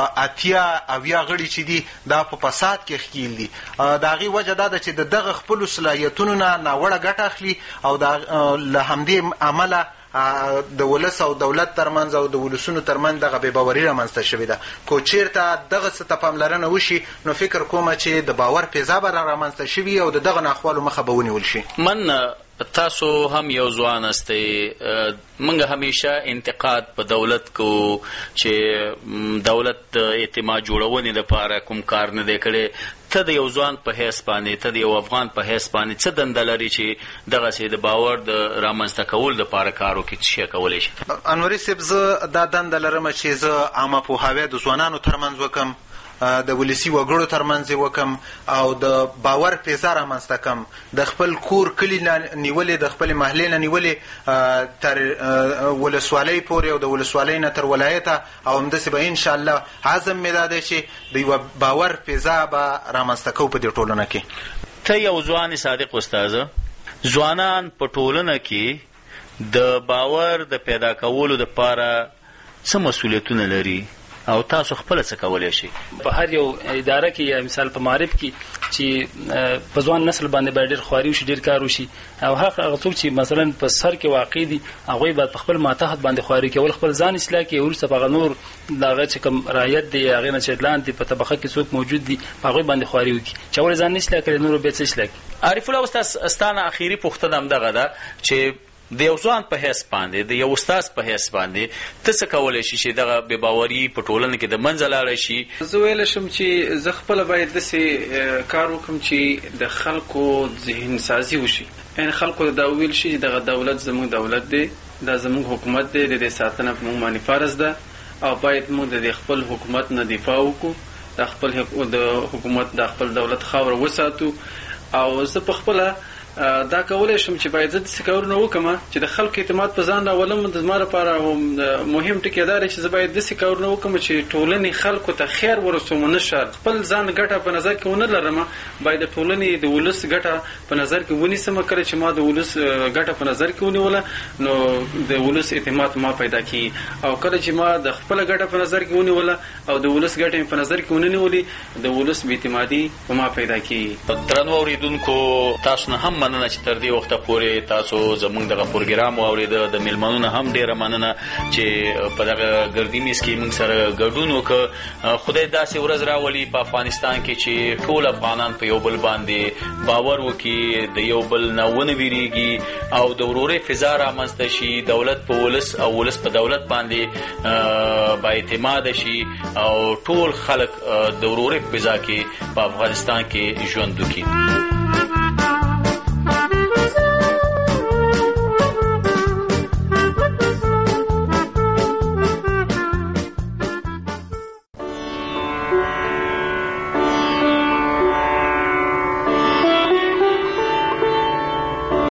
80 غړي چې دي دا په فساد کې ښکیل دي. د هغې وجه دا ده چې د دغه خپلو صلاحیتونو نه ناوړه ګټه اخلي او له همدې عمله د ولس او دولت ترمنځ او د ولسونو ترمنځ دغه بې باوري رامنځته شوې ده. که چېرته دغسې ته پاملرنه وشي، نو فکر کومه چې د باور فضا به رامنځته شوي او د دغه ناخوالو مخه به ونیول شي. من تاسو هم یو ځوان استئ، موږ همیشه انتقاد په دولت کو چې دولت د اعتماد جوړونې لپاره کوم کار نه دی کړی. ته د یو ځوان په حیث باندې، ته د یو افغان په حیث باندې څه دنده لري چې دغسې د باور د رامنځته کولو دپاره کار وکړي؟ څه شی کولی شي؟ انوري صاحب، زه دا دنده لرم چې زه عامه پوهاوی د ځوانانو ترمنځ وکړم، د ولسي وګړو ترمنځ وکم او د باور فضا رامنځته کړم. د خپل کور کلي نه نیولې، د خپلې محلې نه نیولې تر ولسوالۍ پورې او د ولسوالۍ نه تر ولایته، او همداسې به انشاءالله عزم مې دا دی چې د یوه باور فضا به رامنځته کوو په دې ټولنه کې. ته یو ځوان صادق استاذه، ځوانان په ټولنه کې د باور د پیدا کولو دپاره څه مسؤلیتونه لري او تاسو خپل څه کولای شئ په هر یو اداره کې یا مثال په معرف کې چې په ځوان نسل باندې باید ډېر خواري وشي ډېر کار وشي او هغه څوک چې مثلا په سر کې واقع دي هغوی باید په خپل ماتحت باندې خواري کول خپل ځان اصلاح کړي وروسته په نور دغه چې کوم رعایت دی هغې نه چې لاندې په طبقه کې څوک موجود دي په هغوی باندې خواري وکړي چې اول ځان نه اصلاح کړي نورو بیا څه اصلاح کړي. عارف الله استاد ستانه اخیری پوښتنه همدغه ده چې د یو ځوان په حیث باندې د یو استاد په حیث باندې ته څه کولی شي چې دغه بې باوري په ټولنه کې د منځه لاړی شي؟ زه ویلی شم چې زه خپله باید داسې کار وکړم چې د خلکو ذهن سازي وشي، یعنې خلکو ته دا وویل شي چې دغه دولت زموږ دولت دی، دا زموږ حکومت دی، د دې ساتنه په موږ باندې فرض ده او باید موږ د خپل حکومت نه دفاع وکړو، د حکومت د خپل دولت خاوره وساتو. او زه په خپله دا کولی شم چې باید زه داسې کارونه وکړم چې د خلکو اعتماد په ځان راولم. د زما لپاره مهم ټکی دا دی چې زه باید داسې کارونه وکړم چې ټولنې خلکو ته خیر ورسوم نه شر. خپل ځان ګټه په نظر کې ونه لرم، باید د ټولنې د ولس ګټه په نظر کې ونیسم. کله چې ما د ولس ګټه په نظر کې ونیوله نو د ولس اعتماد ما پیدا کړي، او کله چې ما د خپل ګټه په نظر کې ونیوله او د ولس ګټه په نظر کې ونه نیولې د ولس بې اعتمادي په ما پیدا کړي. درنو اورېدونکو، تاسو نه هم مننه چې تر دې وخته پورې تاسو زموږ دغه پروګرام واورېده. د میلمنو نه هم ډېره مننه چې په دغه ګردي میز کې موږ سره ګډون وکړه. خدای داسې ورځ راولي په افغانستان کې چې ټول افغانان په یو بل باندې باور وکړي، د یو بل نه ونه ویریږي او د ورورۍ فضا رامنځته شي، دولت په ولس او ولس په دولت باندې با اعتماده شي او ټول خلک د ورورۍ په فضا کې په افغانستان کې ژوند وکړي.